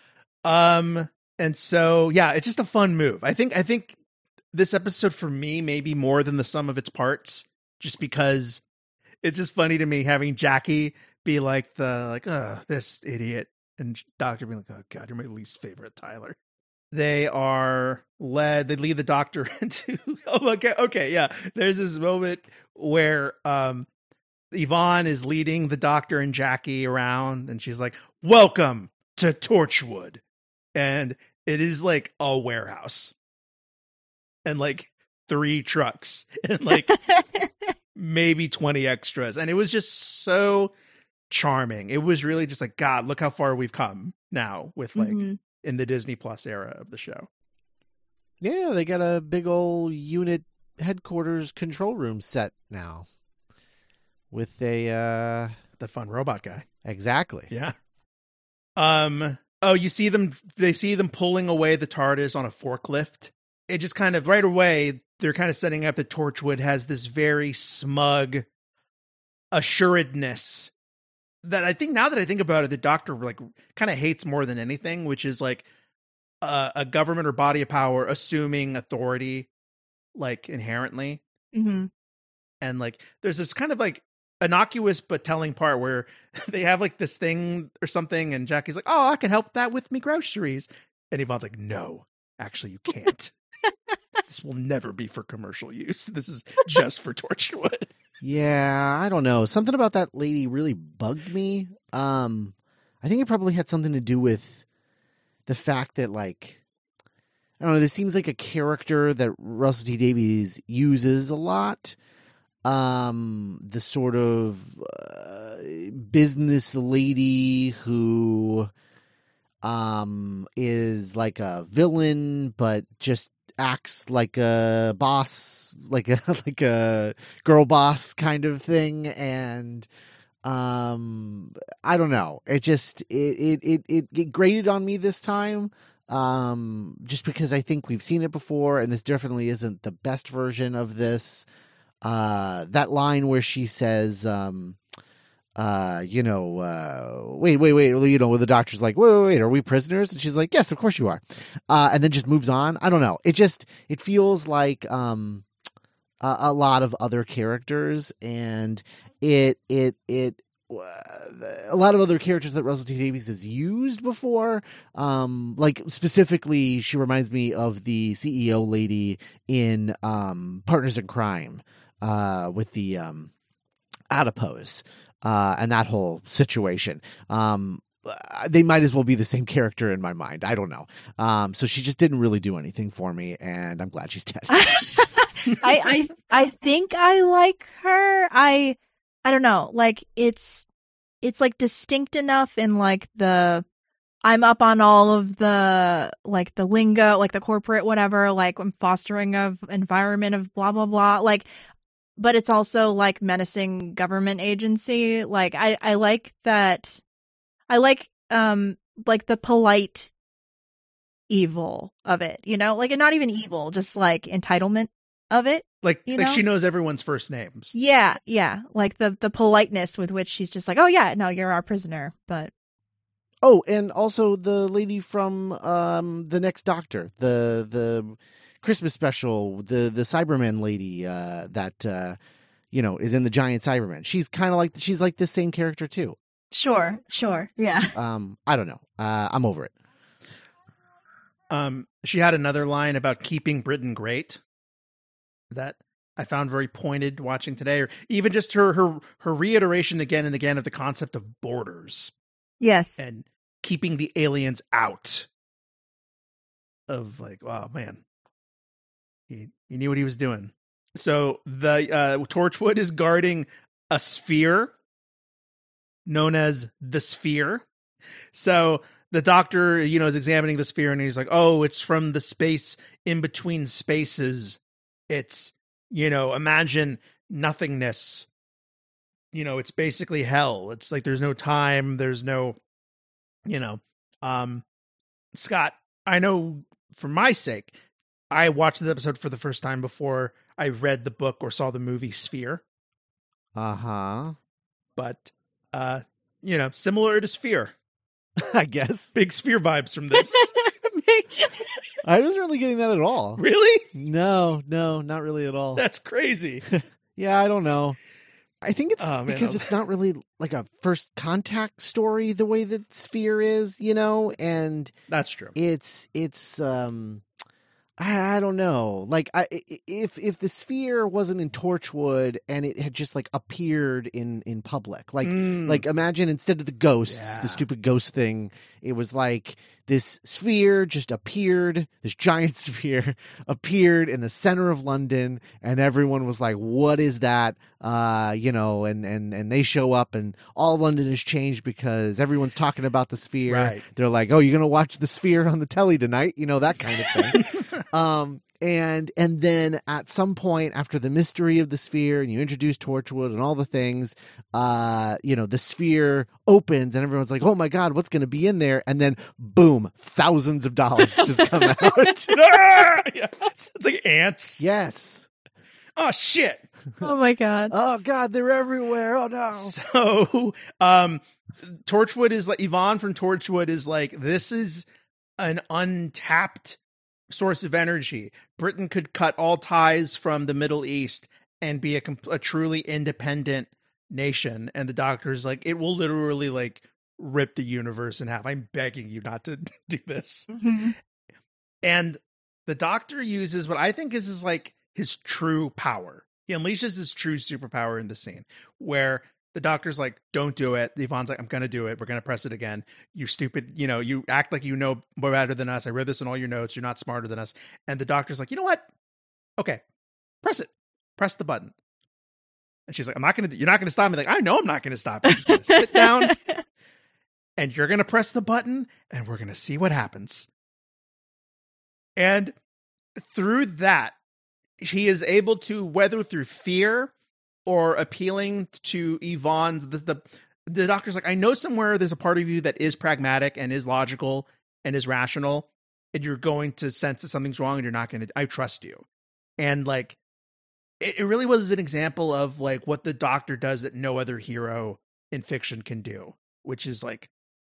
Um and so yeah, it's just a fun move. I think I think this episode for me maybe more than the sum of its parts, just because it's just funny to me having Jackie be like the like oh this idiot and Doctor being like, oh god, you're my least favorite, Tyler. They are led, they lead the doctor into oh okay, okay, yeah. There's this moment where um Yvonne is leading the doctor and Jackie around, and she's like, welcome to Torchwood. And it is like a warehouse. And like three trucks. And like maybe twenty extras. And it was just so charming. It was really just like, God, look how far we've come now with like Mm-hmm. in the Disney Plus era of the show. Yeah, they got a big old unit headquarters control room set now. With a uh The fun robot guy. exactly. Yeah. Um. Oh, you see them. They see them pulling away the TARDIS on a forklift. It just kind of right away. They're kind of setting up that Torchwood has this very smug assuredness that I think now that I think about it, the Doctor like kind of hates more than anything, which is like a, a government or body of power assuming authority, like inherently, Mm-hmm. and like there's this kind of like innocuous but telling part where they have like this thing or something, and Jackie's like, oh, I can help that with me groceries, and Yvonne's like, no, actually you can't. This will never be for commercial use. This is just for Torchwood. Yeah, I don't know. Something about that lady really bugged me. Um, I think it probably had something to do with the fact that, like, I don't know, this seems like a character that Russell T Davies uses a lot. Um, the sort of uh, business lady who um, is like a villain, but just acts like a boss, like a like a girl boss kind of thing, and um, I don't know. It just it it it it, it grated on me this time. Um, just because I think we've seen it before, and this definitely isn't the best version of this. Uh, that line where she says, um, uh, you know, uh, wait, wait, wait, you know, where the doctor's like, wait, wait, wait, are we prisoners? And she's like, yes, of course you are. Uh, and then just moves on. I don't know. It just, it feels like, um, a, a lot of other characters, and it, it, it, a lot of other characters that Russell T Davies has used before. Um, like specifically, she reminds me of the C E O lady in, um, Partners in Crime, uh, with the, um, adipose, uh, and that whole situation. Um, they might as well be the same character in my mind. I don't know. Um, so she just didn't really do anything for me, and I'm glad she's dead. I, I I think I like her. I I don't know. Like it's it's like distinct enough in like the I'm up on all of the like the lingo, like the corporate whatever, like I'm fostering of environment of blah blah blah. Like but it's also like menacing government agency. Like I I like that I like um like the polite evil of it, you know? Like not even evil, just like entitlement of it. Like, You like know? she knows everyone's first names. Yeah, yeah. Like the the politeness with which she's just like, "Oh yeah, no, you're our prisoner." But Oh, and also the lady from um, the Next Doctor, the the Christmas special, the the Cyberman lady uh, that uh, you know is in the Giant Cyberman. She's kind of like she's like this same character too. sure, sure. Yeah. Um, I don't know. Uh, I'm over it. Um, she had another line about keeping Britain great that I found very pointed watching today, or even just her her her reiteration again and again of the concept of borders Yes. and keeping the aliens out of like, oh man, he he knew what he was doing. So the uh, Torchwood is guarding a sphere known as the sphere. So the doctor, you know, is examining the sphere and he's like, oh, it's from the space in between spaces. It's, you know, imagine nothingness. You know, it's basically hell. It's like there's no time, there's no, you know, um, Scott, I know for my sake, I watched this episode for the first time before I read the book or saw the movie Sphere. Uh-huh. But, uh, you know, similar to Sphere. I guess. Big Sphere vibes from this. I wasn't really getting that at all. Really? No, no, not really at all. That's crazy. Yeah, I don't know. I think it's Oh, man. because it's not really like a first contact story the way that Sphere is, you know, and That's true. it's it's um I, I don't know. Like I if if the Sphere wasn't in Torchwood and it had just like appeared in in public. Like Mm. like imagine instead of the ghosts, Yeah. the stupid ghost thing, it was like this sphere just appeared, this giant sphere appeared in the center of London, and everyone was like, what is that? Uh, you know, and, and, and they show up and all London has changed because everyone's talking about the sphere. Right. They're like, oh, you're going to watch the sphere on the telly tonight? You know, that kind of thing. um, and, and then at some point after the mystery of the sphere and you introduce Torchwood and all the things, uh, you know, the sphere opens and everyone's like, oh my God, what's going to be in there? And then boom, thousands of dollars just come out. Ah! Yeah, it's, it's like ants. Yes. Oh, shit. Oh my god. Oh God, they're everywhere. Oh no. So, um, Torchwood is like, Yvonne from Torchwood is like, this is an untapped source of energy. Britain could cut all ties from the Middle East and be a, comp- a truly independent nation. And the doctor's like, it will literally like rip the universe in half. I'm begging you not to do this. Mhm. And the doctor uses what I think is his like his true power. He unleashes his true superpower in the scene where the doctor's like, don't do it. Yvonne's like, I'm going to do it. We're going to press it again. You stupid, you know, you act like you know more better than us. I read this in all your notes. You're not smarter than us. And the doctor's like, you know what? Okay, press it. Press the button. And she's like, I'm not going to, you're not going to stop me. Like, I know I'm not going to stop you. You're gonna sit down and you're going to press the button and we're going to see what happens. And through that, he is able to, whether through fear or appealing to Yvonne's, the, the the doctor's like, I know somewhere there's a part of you that is pragmatic and is logical and is rational, and you're going to sense that something's wrong and you're not going to, I trust you. And like, it, it really was an example of like what the doctor does that no other hero in fiction can do, which is like,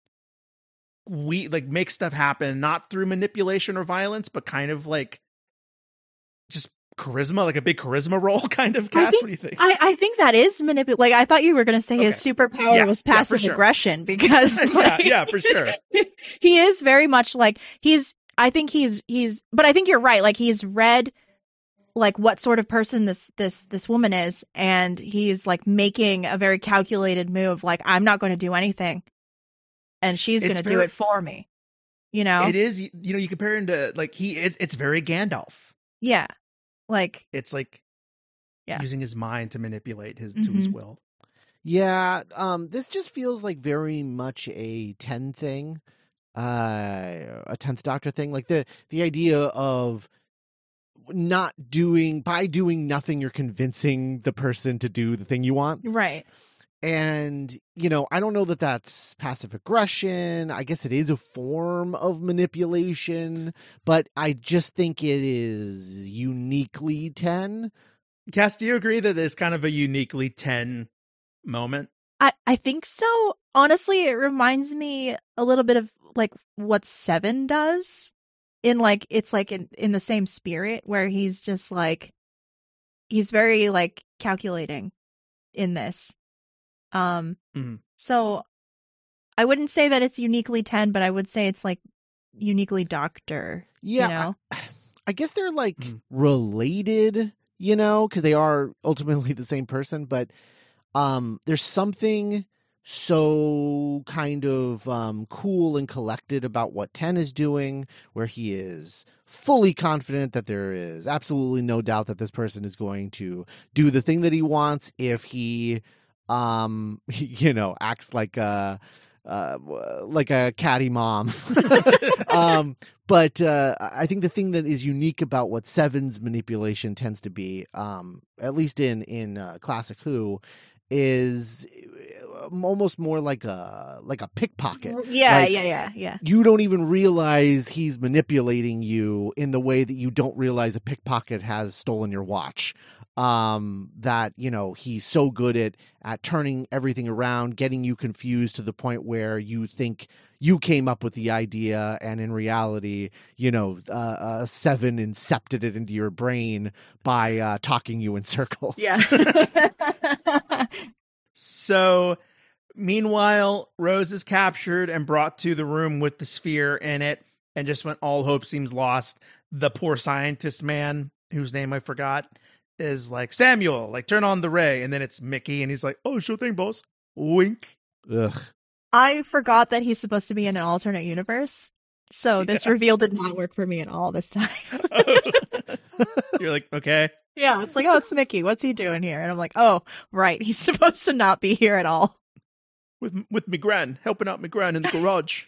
we like make stuff happen, not through manipulation or violence, but kind of like just charisma, like a big charisma role kind of. Cass, think- what do you think? I, I think that is manipulate. Like I thought you were going to say his Okay. superpower Yeah, was yeah, for passive sure. aggression because yeah, like, yeah, for sure. he is very much like he's. I think he's he's. But I think you're right. Like he's read like what sort of person this this this woman is, and he's like making a very calculated move. Like I'm not going to do anything, and she's It's going to very- do it for me. You know? It is, you know, you compare him to like he it's it's very Gandalf. Yeah. Like It's like Yeah. using his mind to manipulate his to his Mhm. will. Yeah, um, this just feels like very much a ten thing, uh, a tenth Doctor thing. Like the the idea of not doing by doing nothing, you're convincing the person to do the thing you want. right. And you know, I don't know that that's passive aggression. I guess it is a form of manipulation, but I just think it is uniquely ten. Cass, do you agree that it's kind of a uniquely ten moment? I, I think so. Honestly, it reminds me a little bit of like what Seven does in like it's like in, in the same spirit where he's just like he's very like calculating in this. Um Mhm. so I wouldn't say that it's uniquely ten, but I would say it's like uniquely Doctor. Yeah, You know? I, I guess they're like Mhm. related, you know, because they are ultimately the same person. But um, there's something so kind of um, cool and collected about what Ten is doing, where he is fully confident that there is absolutely no doubt that this person is going to do the thing that he wants if he um, you know, acts like a uh, like a catty mom. um, but uh, I think the thing that is unique about what Seven's manipulation tends to be, um, at least in in uh, classic Who, is almost more like a like a pickpocket. Yeah, Like, yeah, yeah, yeah. you don't even realize he's manipulating you in the way that you don't realize a pickpocket has stolen your watch. Um, that, you know, he's so good at, at turning everything around, getting you confused to the point where you think you came up with the idea. And in reality, you know, uh, uh Seven incepted it into your brain by uh, talking you in circles. Yeah. So, meanwhile, Rose is captured and brought to the room with the sphere in it. And just when all hope seems lost, the poor scientist man, whose name I forgot, is like, Samuel, like, turn on the ray. And then it's Mickey, and he's like, oh, sure thing, boss. Wink. Ugh. I forgot that he's supposed to be in an alternate universe. So this Yeah. reveal did not work for me at all this time. You're like, okay. Yeah, it's like, oh, it's Mickey. What's he doing here? And I'm like, oh, right. He's supposed to not be here at all. With with my gran, helping out my gran in the garage.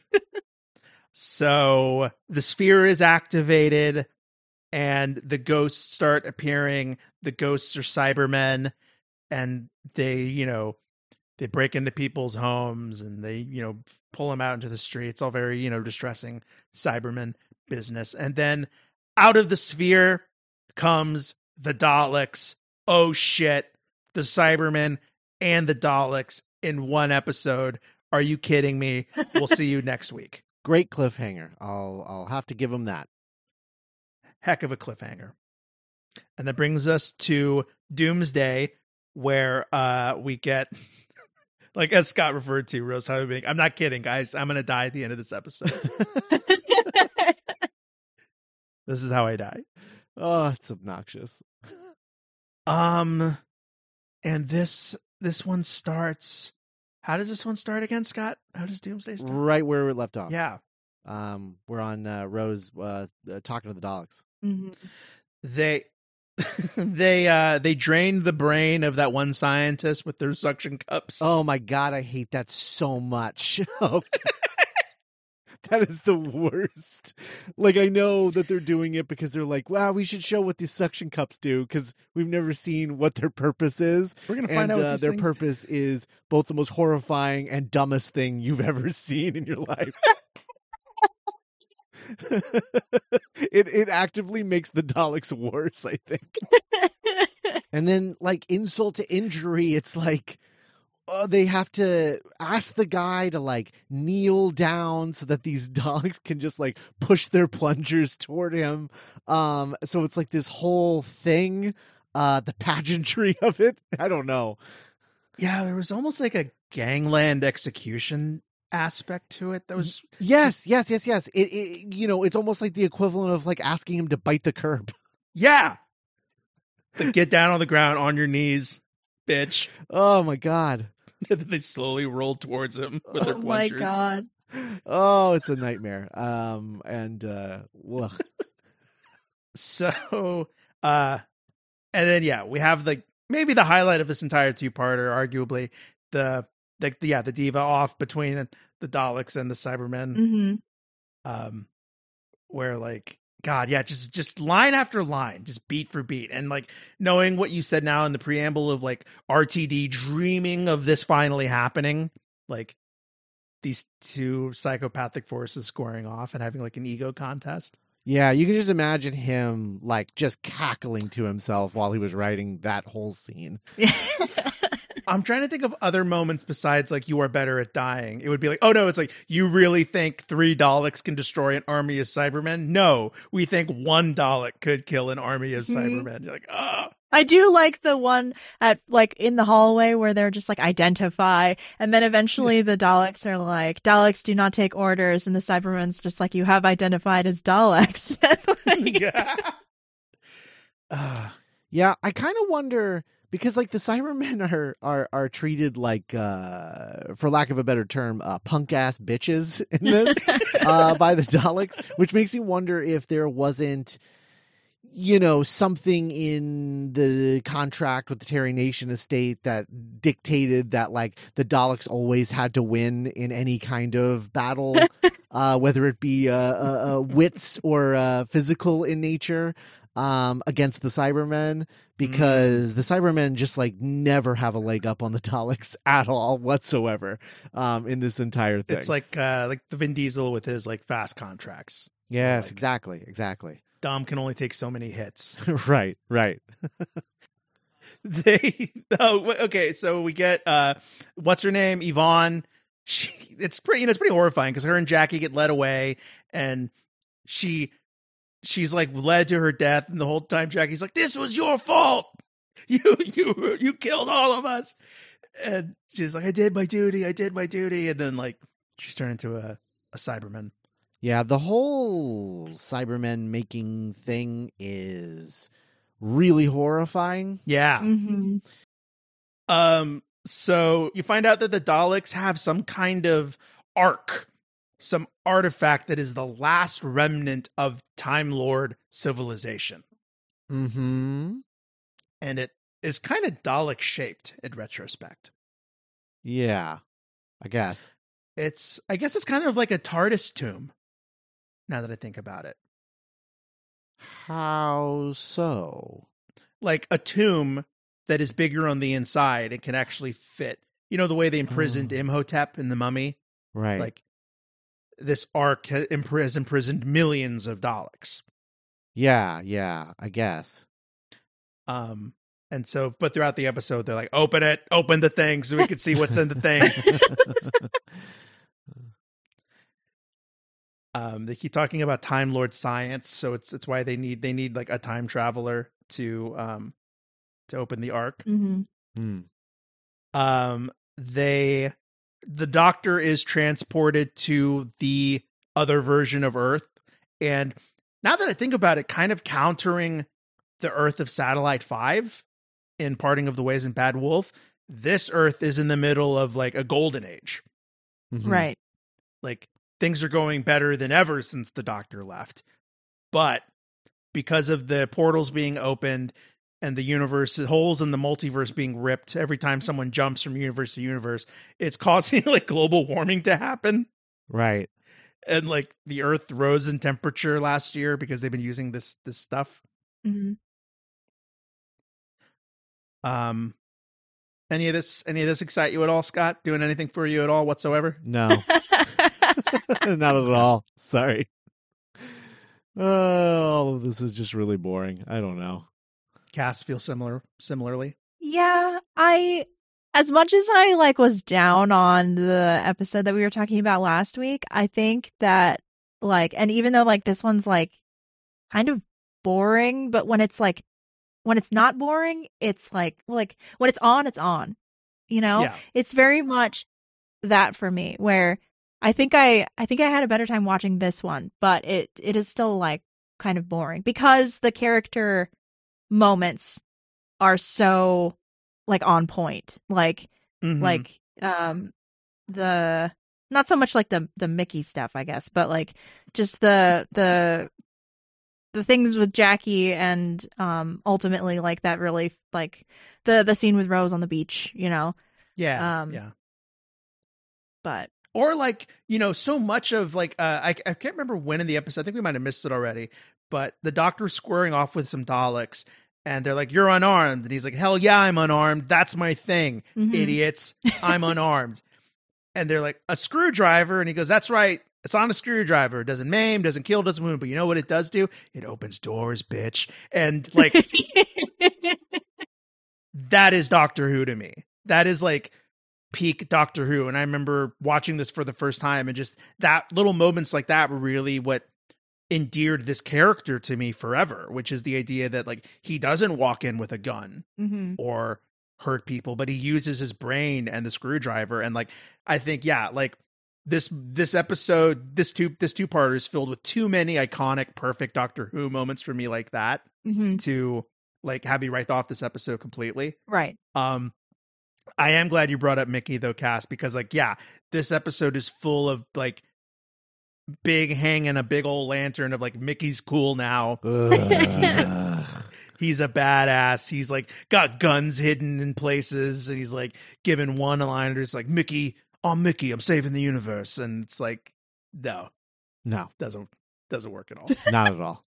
So the sphere is activated, and the ghosts start appearing. The ghosts are Cybermen, and they, you know, they break into people's homes, and they, you know, pull them out into the streets. All very, you know, distressing Cybermen business. And then out of the sphere comes the Daleks. Oh shit! The Cybermen and the Daleks in one episode. Are you kidding me? We'll see you next week. Great cliffhanger. I'll I'll have to give him that. Heck of a cliffhanger. And that brings us to Doomsday, where uh we get, like as Scott referred to, Rose Tyler being, I'm not kidding, guys. I'm going to die at the end of this episode. This is how I die. Oh, it's obnoxious. Um, and this this one starts. How does this one start again, Scott? How does Doomsday start? Right where we left off. Yeah, Um, we're on uh, Rose uh, uh, talking to the Daleks. Mhm. they they uh they drained the brain of that one scientist with their suction cups. Oh my god, I hate that so much. Oh, that is the worst. Like, I know that they're doing it because they're like, wow, we should show what these suction cups do, because we've never seen what their purpose is. We're gonna find And out what uh, these their things purpose is both the most horrifying and dumbest thing you've ever seen in your life. it it actively makes the Daleks worse, I think. And then, like, insult to injury, it's like, uh, they have to ask the guy to, like, kneel down so that these Daleks can just, like, push their plungers toward him. Um, so it's like this whole thing, uh, the pageantry of it. I don't know. Yeah, there was almost like a gangland execution aspect to it. That was Yes, yes, yes, yes. It, it, you know, it's almost like the equivalent of, like, asking him to bite the curb. yeah. Like, get down on the ground on your knees, bitch. Oh my god. They slowly rolled towards him with their Oh my plungers. god. Oh, it's a nightmare. Um, and uh, ugh. So, uh, and then yeah, we have like maybe the highlight of this entire two-parter, arguably the like the, yeah the diva off between the Daleks and the Cybermen, hmm um, where like God, yeah, just just line after line, just beat for beat, and like knowing what you said now in the preamble of like R T D dreaming of this finally happening, like these two psychopathic forces scoring off and having like an ego contest. Yeah, you can just imagine him like just cackling to himself while he was writing that whole scene. I'm trying to think of other moments besides like you are better at dying. It would be like, oh no, it's like you really think three Daleks can destroy an army of Cybermen? No, we think one Dalek could kill an army of Mhm. Cybermen. You're like, oh, I do like the one at like in the hallway where they're just like identify, and then eventually the Daleks are like, Daleks do not take orders, and the Cybermen's just like, you have identified as Daleks. Like, yeah. Uh, Yeah, I kind of wonder because like the Cybermen are are are treated like, uh, for lack of a better term, uh, punk ass bitches in this uh, by the Daleks, which makes me wonder if there wasn't. you know, something in the contract with the Terry Nation estate that dictated that, like, the Daleks always had to win in any kind of battle, uh, whether it be uh, uh, uh, wits or uh, physical in nature, um, against the Cybermen, because mm. the Cybermen just, like, never have a leg up on the Daleks at all whatsoever um, in this entire thing. It's like uh, like the Vin Diesel with his, like, fast contracts. Yes, like, exactly, exactly. Dom can only take so many hits. right, right. they oh okay, so we get uh what's her name? Yvonne. She it's pretty you know, it's pretty horrifying because her and Jackie get led away and she she's like led to her death, and the whole time Jackie's like, "This was your fault. You you you killed all of us." And she's like, "I did my duty, I did my duty," and then like she's turned into a, a Cyberman. Yeah, the whole Cybermen making thing is really horrifying. Yeah. Mm-hmm. Um. So you find out that the Daleks have some kind of ark, some artifact that is the last remnant of Time Lord civilization. Mm-hmm. And it is kind of Dalek shaped in retrospect. Yeah, I guess. It's, I guess it's kind of like a TARDIS tomb. Now that I think about it. How so? Like a tomb that is bigger on the inside and can actually fit. You know the way they imprisoned oh. Imhotep in The Mummy? Right. Like this ark has imprisoned millions of Daleks. Yeah, yeah, I guess. Um, and so, but throughout the episode, they're like, open it, open the thing so we can see what's in the thing. Um, they keep talking about Time Lord science, so it's it's why they need they need like a time traveler to um to open the ark. Mm-hmm. Mm. Um, they the Doctor is transported to the other version of Earth, and now that I think about it, kind of countering the Earth of Satellite Five in Parting of the Ways and Bad Wolf. This Earth is in the middle of like a golden age, Mm-hmm. Right? like. Things are going better than ever since the Doctor left. But because of the portals being opened and the universe holes in the multiverse being ripped every time someone jumps from universe to universe, it's causing like global warming to happen. Right. And like the Earth rose in temperature last year because they've been using this this stuff. Mm-hmm. Um any of this any of this excite you at all, Scott? Doing anything for you at all whatsoever? No. Not at all. Sorry. Uh, all of this is just really boring. I don't know. Cass feel similar similarly. Yeah, I as much as I like was down on the episode that we were talking about last week, I think that like and even though like this one's like kind of boring, but when it's like when it's not boring, it's like like when it's on, it's on. You know? Yeah. It's very much that for me where I think I I think I had a better time watching this one, but it it is still like kind of boring because the character moments are so like on point. Like Mm-hmm. like um the not so much like the the Mickey stuff, I guess, but like just the the the things with Jackie and um ultimately like that really like the the scene with Rose on the beach, you know. Yeah. Um, yeah. But Or like, you know, so much of like, uh, I, I can't remember when in the episode, I think we might have missed it already, but the Doctor's squaring off with some Daleks and they're like, "You're unarmed." And he's like, "Hell yeah, I'm unarmed. That's my thing, Mhm. idiots. I'm unarmed." And they're like, "A screwdriver." And he goes, "That's right. It's on a screwdriver. It doesn't maim, doesn't kill, doesn't wound. But you know what it does do? It opens doors, bitch." And like, that is Doctor Who to me. That is like peak Doctor Who. And I remember watching this for the first time and just that little moments like that were really what endeared this character to me forever, which is the idea that like he doesn't walk in with a gun mm-hmm. or hurt people, but he uses his brain and the screwdriver. And like, I think, yeah, like this, this episode, this two, this two parter is filled with too many iconic, perfect Doctor Who moments for me like that Mm-hmm. to like have me write off this episode completely. Right. Um, I am glad you brought up Mickey though, Cass, because like, yeah, this episode is full of like big hanging a big old lantern of like Mickey's cool now. Ugh. He's a badass. He's like got guns hidden in places, and he's like giving one-liners like Mickey, I'm Mickey, I'm saving the universe, and it's like no, No, doesn't doesn't work at all. not at all.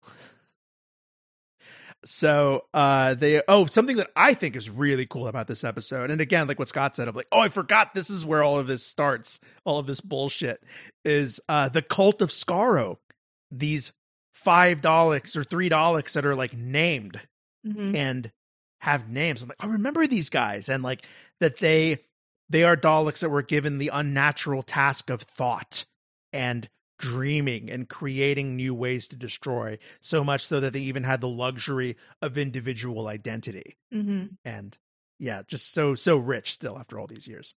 So uh they oh something that I think is really cool about this episode, and again, like what Scott said of like, oh, I forgot this is where all of this starts, all of this bullshit, is uh the cult of Skaro. These five Daleks or three Daleks that are like named Mhm. and have names. I'm like, I remember these guys, and like that they they are Daleks that were given the unnatural task of thought and dreaming and creating new ways to destroy, so much so that they even had the luxury of individual identity. Mhm. And yeah, just so so rich still after all these years.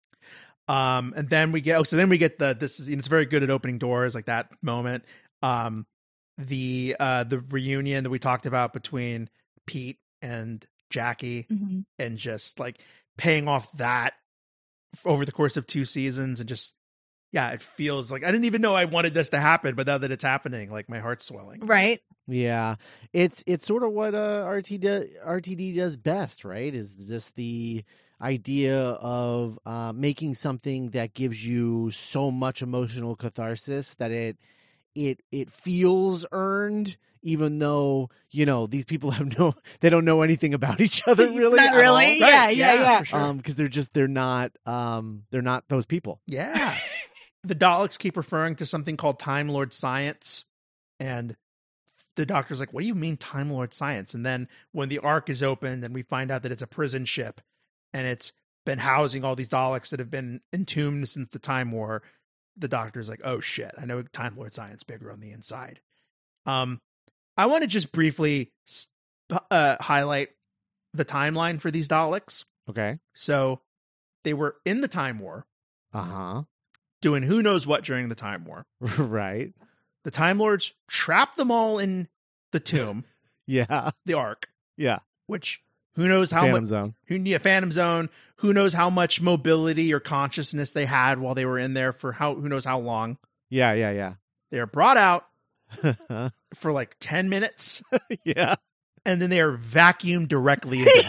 Um and then we get oh so then we get the this is it's very good at opening doors, like that moment. Um the uh the reunion that we talked about between Pete and Jackie, Mhm. and just like paying off that f- over the course of two seasons, and just yeah, it feels like I didn't even know I wanted this to happen, but now that it's happening, like my heart's swelling. Right. Yeah, it's it's sort of what uh, R T D, R T D does best, right? Is just the idea of uh, making something that gives you so much emotional catharsis that it it it feels earned, even though you know these people have no they don't know anything about each other really. Not at really. all. Yeah, yeah, yeah. for sure. Um, because they're just they're not um they're not those people. Yeah. The Daleks keep referring to something called Time Lord Science, and the Doctor's like, what do you mean Time Lord Science? And then when the Ark is opened and we find out that it's a prison ship and it's been housing all these Daleks that have been entombed since the Time War, the Doctor's like, oh shit, I know Time Lord Science bigger on the inside. Um, I want to just briefly uh, highlight the timeline for these Daleks. Okay. So they were in the Time War, Uh huh. doing who knows what during the Time War. Right. The Time Lords trapped them all in the tomb, Yeah. the Ark, Yeah. which who knows how Phantom much, Zone. who yeah, Phantom Zone, who knows how much mobility or consciousness they had while they were in there for how, who knows how long. Yeah. Yeah. They are brought out Yeah. for like ten minutes, yeah. and then they are vacuumed directly into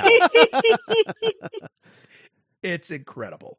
hell. It's incredible.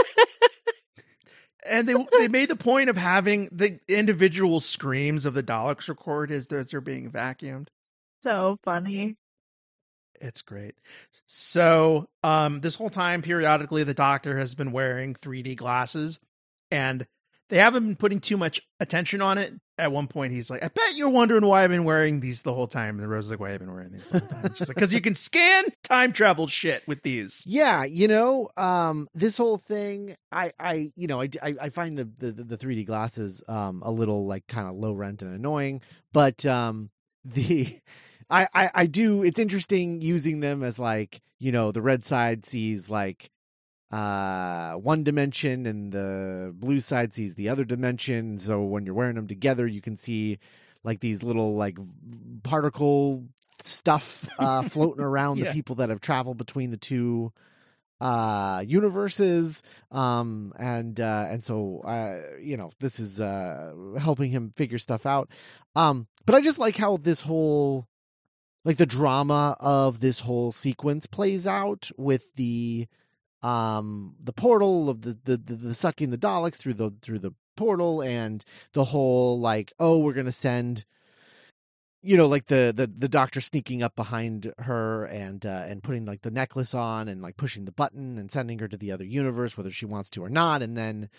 And they they made the point of having the individual screams of the Daleks record as they're, as they're being vacuumed. So funny. It's great. So um, this whole time, periodically, the Doctor has been wearing three D glasses, and they haven't been putting too much attention on it. At one point, he's like, I bet you're wondering why I've been wearing these the whole time. And Rose is like, why have I been wearing these the whole time? She's like, because you can scan time travel shit with these. Yeah, you know, um, this whole thing, I, I, you know, I, I, I find the, the, the three D glasses, um, a little like kind of low rent and annoying, but, um, the, I, I, I do, it's interesting using them as like, you know, the red side sees like, uh, one dimension and the blue side sees the other dimension. So when you're wearing them together, you can see like these little like particle stuff uh floating around Yeah. the people that have traveled between the two uh universes, um and uh and so uh you know this is uh helping him figure stuff out, um but I just like how this whole like the drama of this whole sequence plays out with the um the portal of the the, the, the sucking the Daleks through the through the portal, and the whole like, oh, we're gonna send, you know, like the the the Doctor sneaking up behind her and uh and putting like the necklace on and like pushing the button and sending her to the other universe whether she wants to or not, and then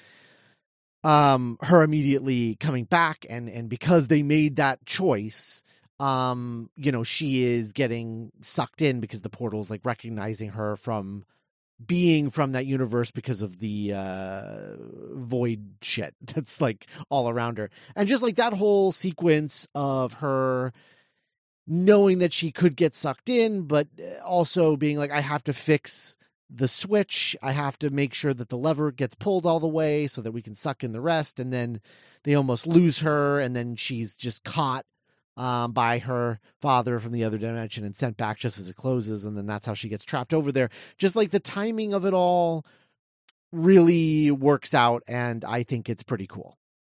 um her immediately coming back, and and because they made that choice, um you know, she is getting sucked in because the portal is like recognizing her from being from that universe because of the uh void shit that's like all around her. And just like that whole sequence of her knowing that she could get sucked in, but also being like, I have to fix the switch, I have to make sure that the lever gets pulled all the way so that we can suck in the rest, and then they almost lose her, and then she's just caught Um, by her father from the other dimension and sent back just as it closes, and then that's how she gets trapped over there. Just like the timing of it all really works out, and I think it's pretty cool.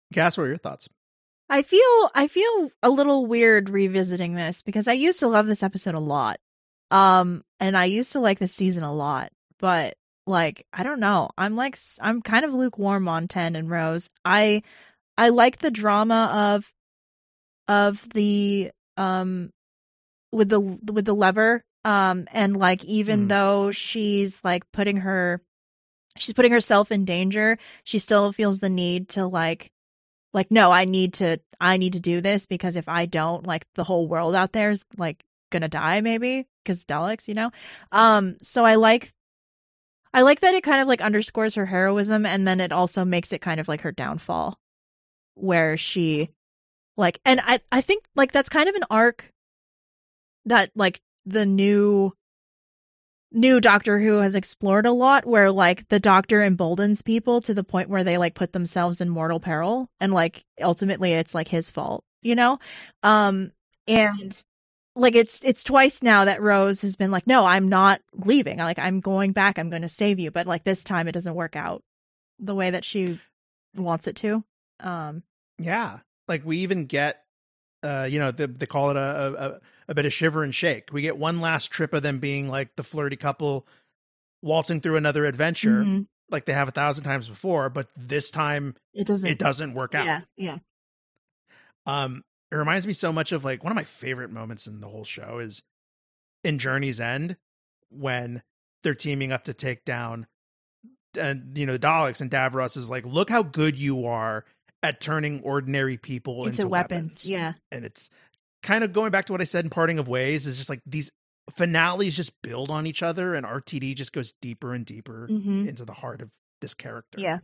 Cass, what are your thoughts? I feel I feel a little weird revisiting this because I used to love this episode a lot. Um and I used to like this season a lot, but like I don't know. I'm like s- I'm kind of lukewarm on ten and Rose. I I like the drama of of the um with the with the lever um and like even Mm. though she's like putting her she's putting herself in danger, she still feels the need to like like no, I need to I need to do this because if I don't, like the whole world out there is like gonna die maybe because Daleks, you know. Um, so I like I like that it kind of like underscores her heroism and then it also makes it kind of like her downfall where she like and I I think like that's kind of an arc that like the new new Doctor Who has explored a lot where like the Doctor emboldens people to the point where they like put themselves in mortal peril and like ultimately it's like his fault, you know? Um and like it's it's twice now that Rose has been like, no, I'm not leaving. Like I'm going back, I'm gonna save you, but like this time it doesn't work out the way that she wants it to. Um Yeah. Like we even get, uh, you know, they, they call it a, a a bit of shiver and shake. We get one last trip of them being like the flirty couple waltzing through another adventure, mhm. like they have a thousand times before, but this time It doesn't it doesn't work out. Yeah, yeah. Um, it reminds me so much of like one of my favorite moments in the whole show is in Journey's End when they're teaming up to take down, and you know, the Daleks, and Davros is like, "Look how good you are at turning ordinary people into, Into weapons. weapons." Yeah. And it's kind of going back to what I said in Parting of Ways, is just like these finales just build on each other, and R T D just goes deeper and deeper Mhm. into the heart of this character. Yeah.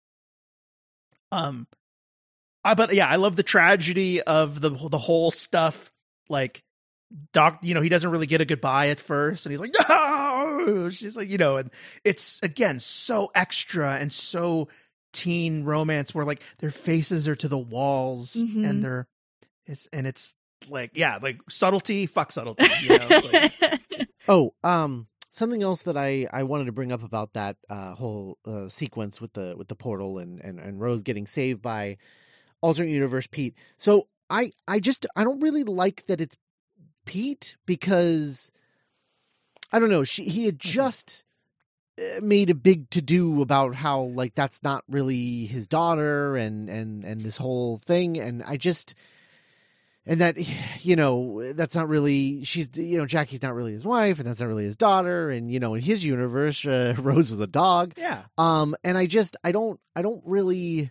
Um, I, but yeah, I love the tragedy of the the whole stuff. Like, Doc, you know, he doesn't really get a goodbye at first, and he's like, no, she's like, you know, and it's again so extra and so teen romance where like their faces are to the walls Mhm. and they're it's and it's like, yeah, like subtlety, fuck subtlety, you know. Like, Oh, um, something else that I, I wanted to bring up about that uh, whole uh, sequence with the with the portal and, and, and Rose getting saved by alternate universe Pete. So I I just I don't really like that it's Pete because I don't know. She he had just uh, made a big to do about how like that's not really his daughter and and and this whole thing, and I just. And that, you know, that's not really, she's, you know, Jackie's not really his wife, and that's not really his daughter. And, you know, in his universe, uh, Rose was a dog. yeah. Um, and I just, I don't, I don't really,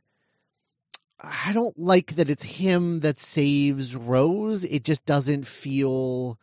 I don't like that it's him that saves Rose. It just doesn't feel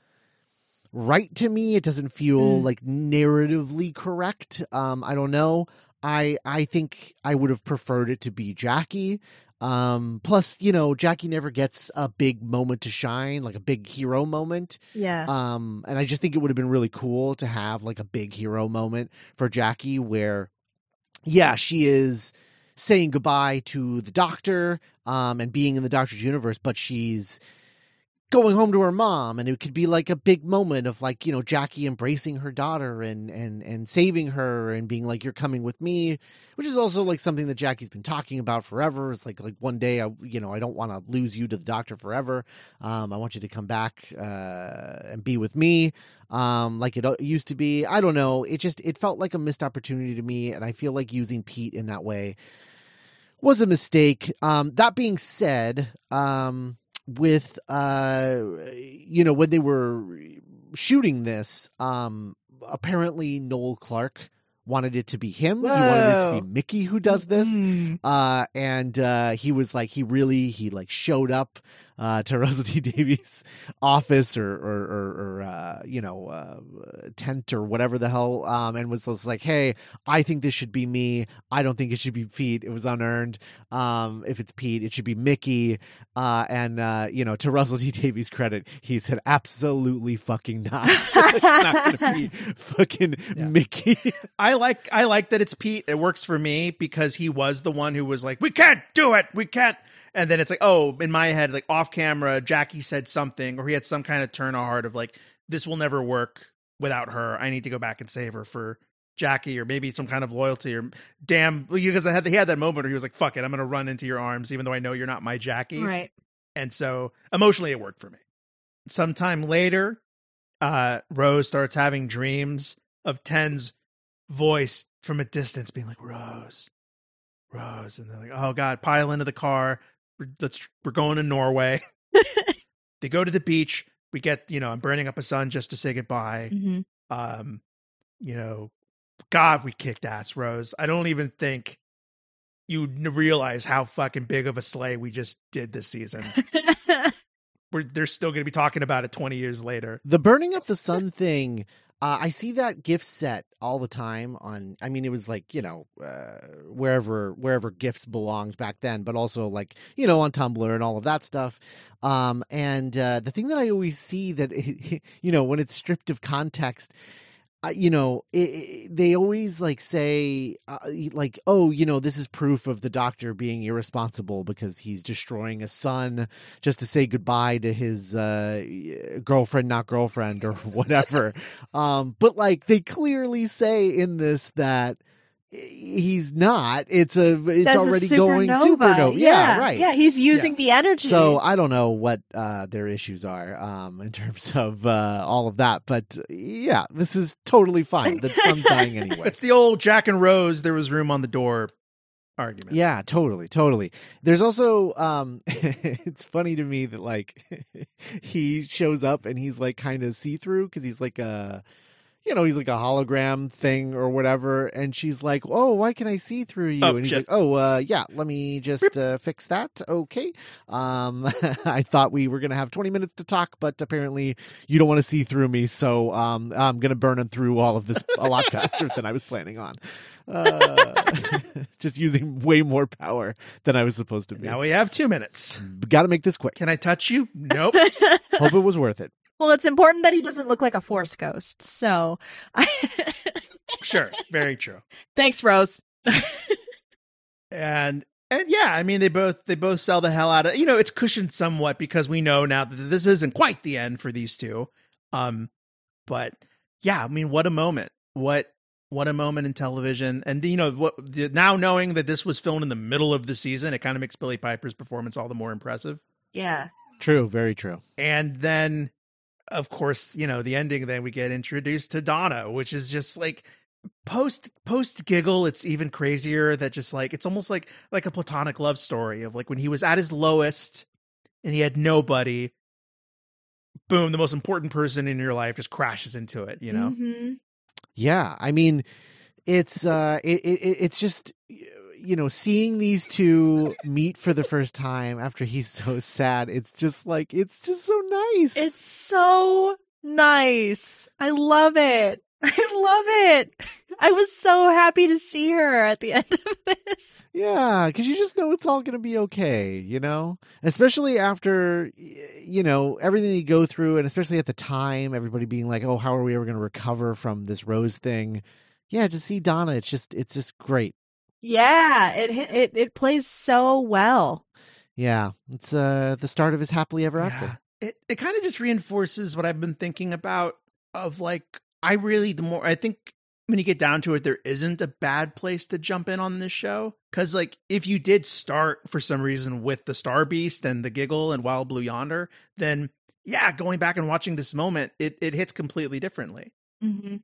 right to me. It doesn't feel Mm. like narratively correct. Um, I don't know. I, I think I would have preferred it to be Jackie. Um, plus, you know, Jackie never gets a big moment to shine, like a big hero moment. Yeah. Um, and I just think it would have been really cool to have like a big hero moment for Jackie where, yeah, she is saying goodbye to the Doctor, um, and being in the Doctor's universe, but she's going home to her mom, and it could be like a big moment of like, you know, Jackie embracing her daughter and and and saving her and being like, you're coming with me, which is also like something that Jackie's been talking about forever. It's like like one day I you know I don't want to lose you to the Doctor forever. um I want you to come back uh and be with me, um like it used to be. I don't know, it just it felt like a missed opportunity to me, and I feel like using Pete in that way was a mistake. Um that being said, um with uh you know when they were shooting this, um apparently Noel Clarke wanted it to be him. Whoa. He wanted it to be Mickey who does this. Mm. uh and uh he was like he really he like showed up uh to Russell T Davies' office or or or, or uh you know uh tent or whatever the hell, um and was just like, hey, I think this should be me. I don't think it should be Pete. It was unearned. Um if it's Pete, it should be Mickey. Uh and uh you know, to Russell T Davies' credit, he said absolutely fucking not. It's not gonna be fucking Yeah. Mickey. I like I like that it's Pete. It works for me because he was the one who was like, we can't do it. We can't. And then it's like, oh, in my head, like off camera, Jackie said something, or he had some kind of turn of heart of like, this will never work without her. I need to go back and save her for Jackie, or maybe some kind of loyalty, or damn, because I had he had that moment where he was like, "Fuck it, I'm gonna run into your arms, even though I know you're not my Jackie." Right. And so emotionally, it worked for me. Sometime later, uh, Rose starts having dreams of Ten's voice from a distance, being like, "Rose, Rose," and they're like, "Oh God!" Pile into the car. We're, let's we're going to Norway. They go to the beach. We get, you know, I'm burning up a sun just to say goodbye. Mm-hmm. Um, you know, God, we kicked ass, Rose. I don't even think you realize how fucking big of a sleigh we just did this season. We're they're still going to be talking about it twenty years later. The burning up the sun thing, uh, I see that gift set all the time on, I mean, it was like, you know, uh, wherever, wherever gifts belonged back then, but also like, you know, on Tumblr and all of that stuff. Um, and uh, the thing that I always see that, it, you know, when it's stripped of context, Uh, you know, it, it, they always like say, uh, like, oh, you know, this is proof of the Doctor being irresponsible because he's destroying a son just to say goodbye to his uh, girlfriend, not girlfriend, or whatever. um, but like, they clearly say in this that he's not. It's a. It's That's already a going supernova. Yeah, yeah, right. Yeah, he's using Yeah. the energy. So I don't know what uh, their issues are um, in terms of uh, all of that, but yeah, this is totally fine. The sun's dying anyway. It's the old Jack and Rose, there was room on the door argument. Yeah, totally, totally. There's also, um, it's funny to me that like he shows up and he's like kind of see-through because he's like a, you know, he's like a hologram thing or whatever. And she's like, "Oh, why can I see through you?" Oh, and he's shit. like, "Oh, uh, yeah, let me just uh, fix that." Okay. Um, I thought we were going to have twenty minutes to talk, but apparently you don't want to see through me. So um, I'm going to burn him through all of this a lot faster than I was planning on. Uh, just using way more power than I was supposed to be. Now we have two minutes. Got to make this quick. Can I touch you? Nope. Hope it was worth it. Well, it's important that he doesn't look like a Force ghost. So, Sure. Very true. thanks, Rose. And and yeah, I mean they both they both sell the hell out of, you know, it's cushioned somewhat because we know now that this isn't quite the end for these two. Um, but yeah, I mean, what a moment! What what a moment in television, and you know what? The, now knowing that this was filmed in the middle of the season, it kind of makes Billie Piper's performance all the more impressive. Yeah. True. Very true. And then, of course, you know, the ending, then we get introduced to Donna, which is just like post post giggle. It's even crazier that just like, it's almost like like a platonic love story of like when he was at his lowest and he had nobody, boom, the most important person in your life just crashes into it, you know? Mm-hmm. Yeah, I mean, it's uh, it, it it's just, you know, seeing these two meet for the first time after he's so sad. It's just like, it's just so nice. It's so nice. I love it. I love it. I was so happy to see her at the end of this. Yeah, because you just know it's all going to be okay, you know? Especially after, you know, everything you go through, and especially at the time, everybody being like, oh, how are we ever going to recover from this Rose thing? Yeah, to see Donna, it's just, it's just great. Yeah, it it it plays so well. Yeah, it's uh, the start of his happily ever after. Yeah. It, it kind of just reinforces what I've been thinking about of like, I really, the more, I think when you get down to it, there isn't a bad place to jump in on this show. Cause like, if you did start for some reason with the Star Beast and the Giggle and Wild Blue Yonder, then yeah, going back and watching this moment, it, it hits completely differently. Mm-hmm.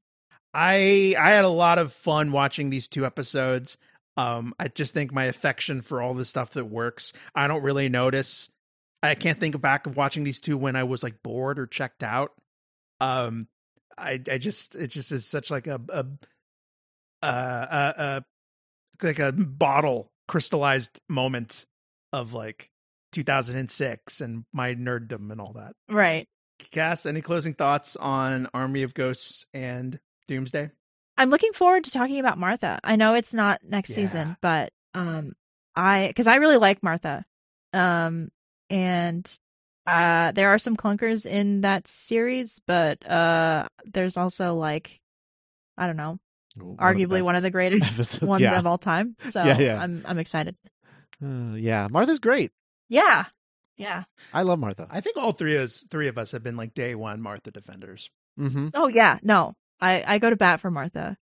I, I had a lot of fun watching these two episodes. Um, I just think my affection for all the stuff that works, I don't really notice. I can't think back of watching these two when I was like bored or checked out. Um, I, I just, it just is such like a, a, uh, uh, uh, like a bottle crystallized moment of like two thousand six and my nerddom and all that. Right. Cass, any closing thoughts on Army of Ghosts and Doomsday? I'm looking forward to talking about Martha. I know it's not next Yeah. season, but um, I because I really like Martha, um, and uh, there are some clunkers in that series, but uh, there's also like, I don't know, arguably one of the greatest episodes, ones yeah. of all time. So Yeah, yeah. I'm I'm excited. Uh, yeah, Martha's great. Yeah, yeah. I love Martha. I think all three of us, three of us have been like day one Martha defenders. Mm-hmm. Oh yeah, no, I I go to bat for Martha.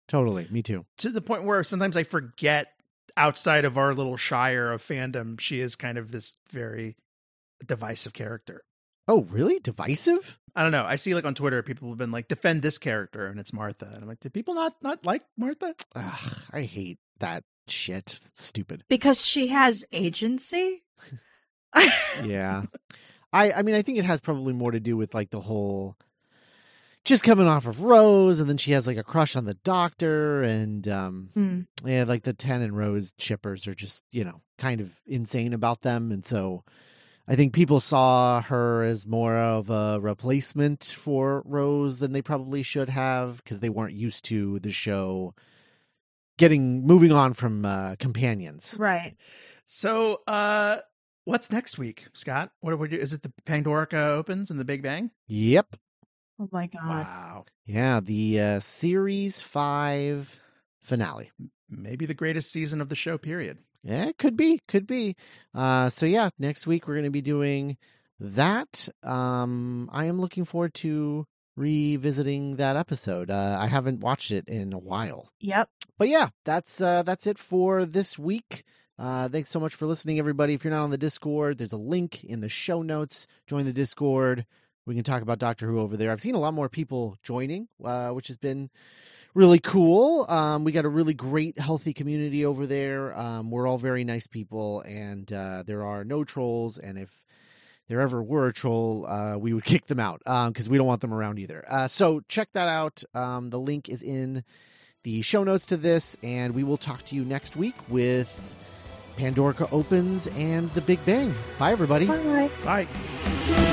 Totally. Me too. To the point where sometimes I forget outside of our little shire of fandom, she is kind of this very divisive character. Oh, really? Divisive? I don't know. I see like on Twitter, people have been like, defend this character, and it's Martha. And I'm like, did people not not like Martha? Ugh, I hate that shit. It's stupid. Because she has agency? Yeah. I I mean, I think it has probably more to do with like the whole just coming off of Rose, and then she has like a crush on the doctor, and um Hmm. yeah, like the Ten and Rose shippers are just, you know, kind of insane about them. And so I think people saw her as more of a replacement for Rose than they probably should have, because they weren't used to the show getting moving on from uh, companions. Right. So, uh, what's next week, Scott? What do we do? Is it the Pandorica opens and the Big Bang? Yep. Oh my god. Wow. Yeah, the uh, series five finale. Maybe the greatest season of the show, period. Yeah, it could be, could be. Uh, so yeah, next week we're going to be doing that. Um, I am looking forward to revisiting that episode. Uh, I haven't watched it in a while. Yep. But yeah, that's uh, that's it for this week. Uh, thanks so much for listening, everybody. If you're not on the Discord, there's a link in the show notes. Join the Discord. We can talk about Doctor Who over there. I've seen a lot more people joining, uh, which has been really cool. Um, we got a really great, healthy community over there. Um, we're all very nice people, and uh, there are no trolls. And if there ever were a troll, uh, we would kick them out because um, we don't want them around either. Uh, so check that out. Um, the link is in the show notes to this, and we will talk to you next week with Pandorica Opens and the Big Bang. Bye, everybody. Bye. Bye.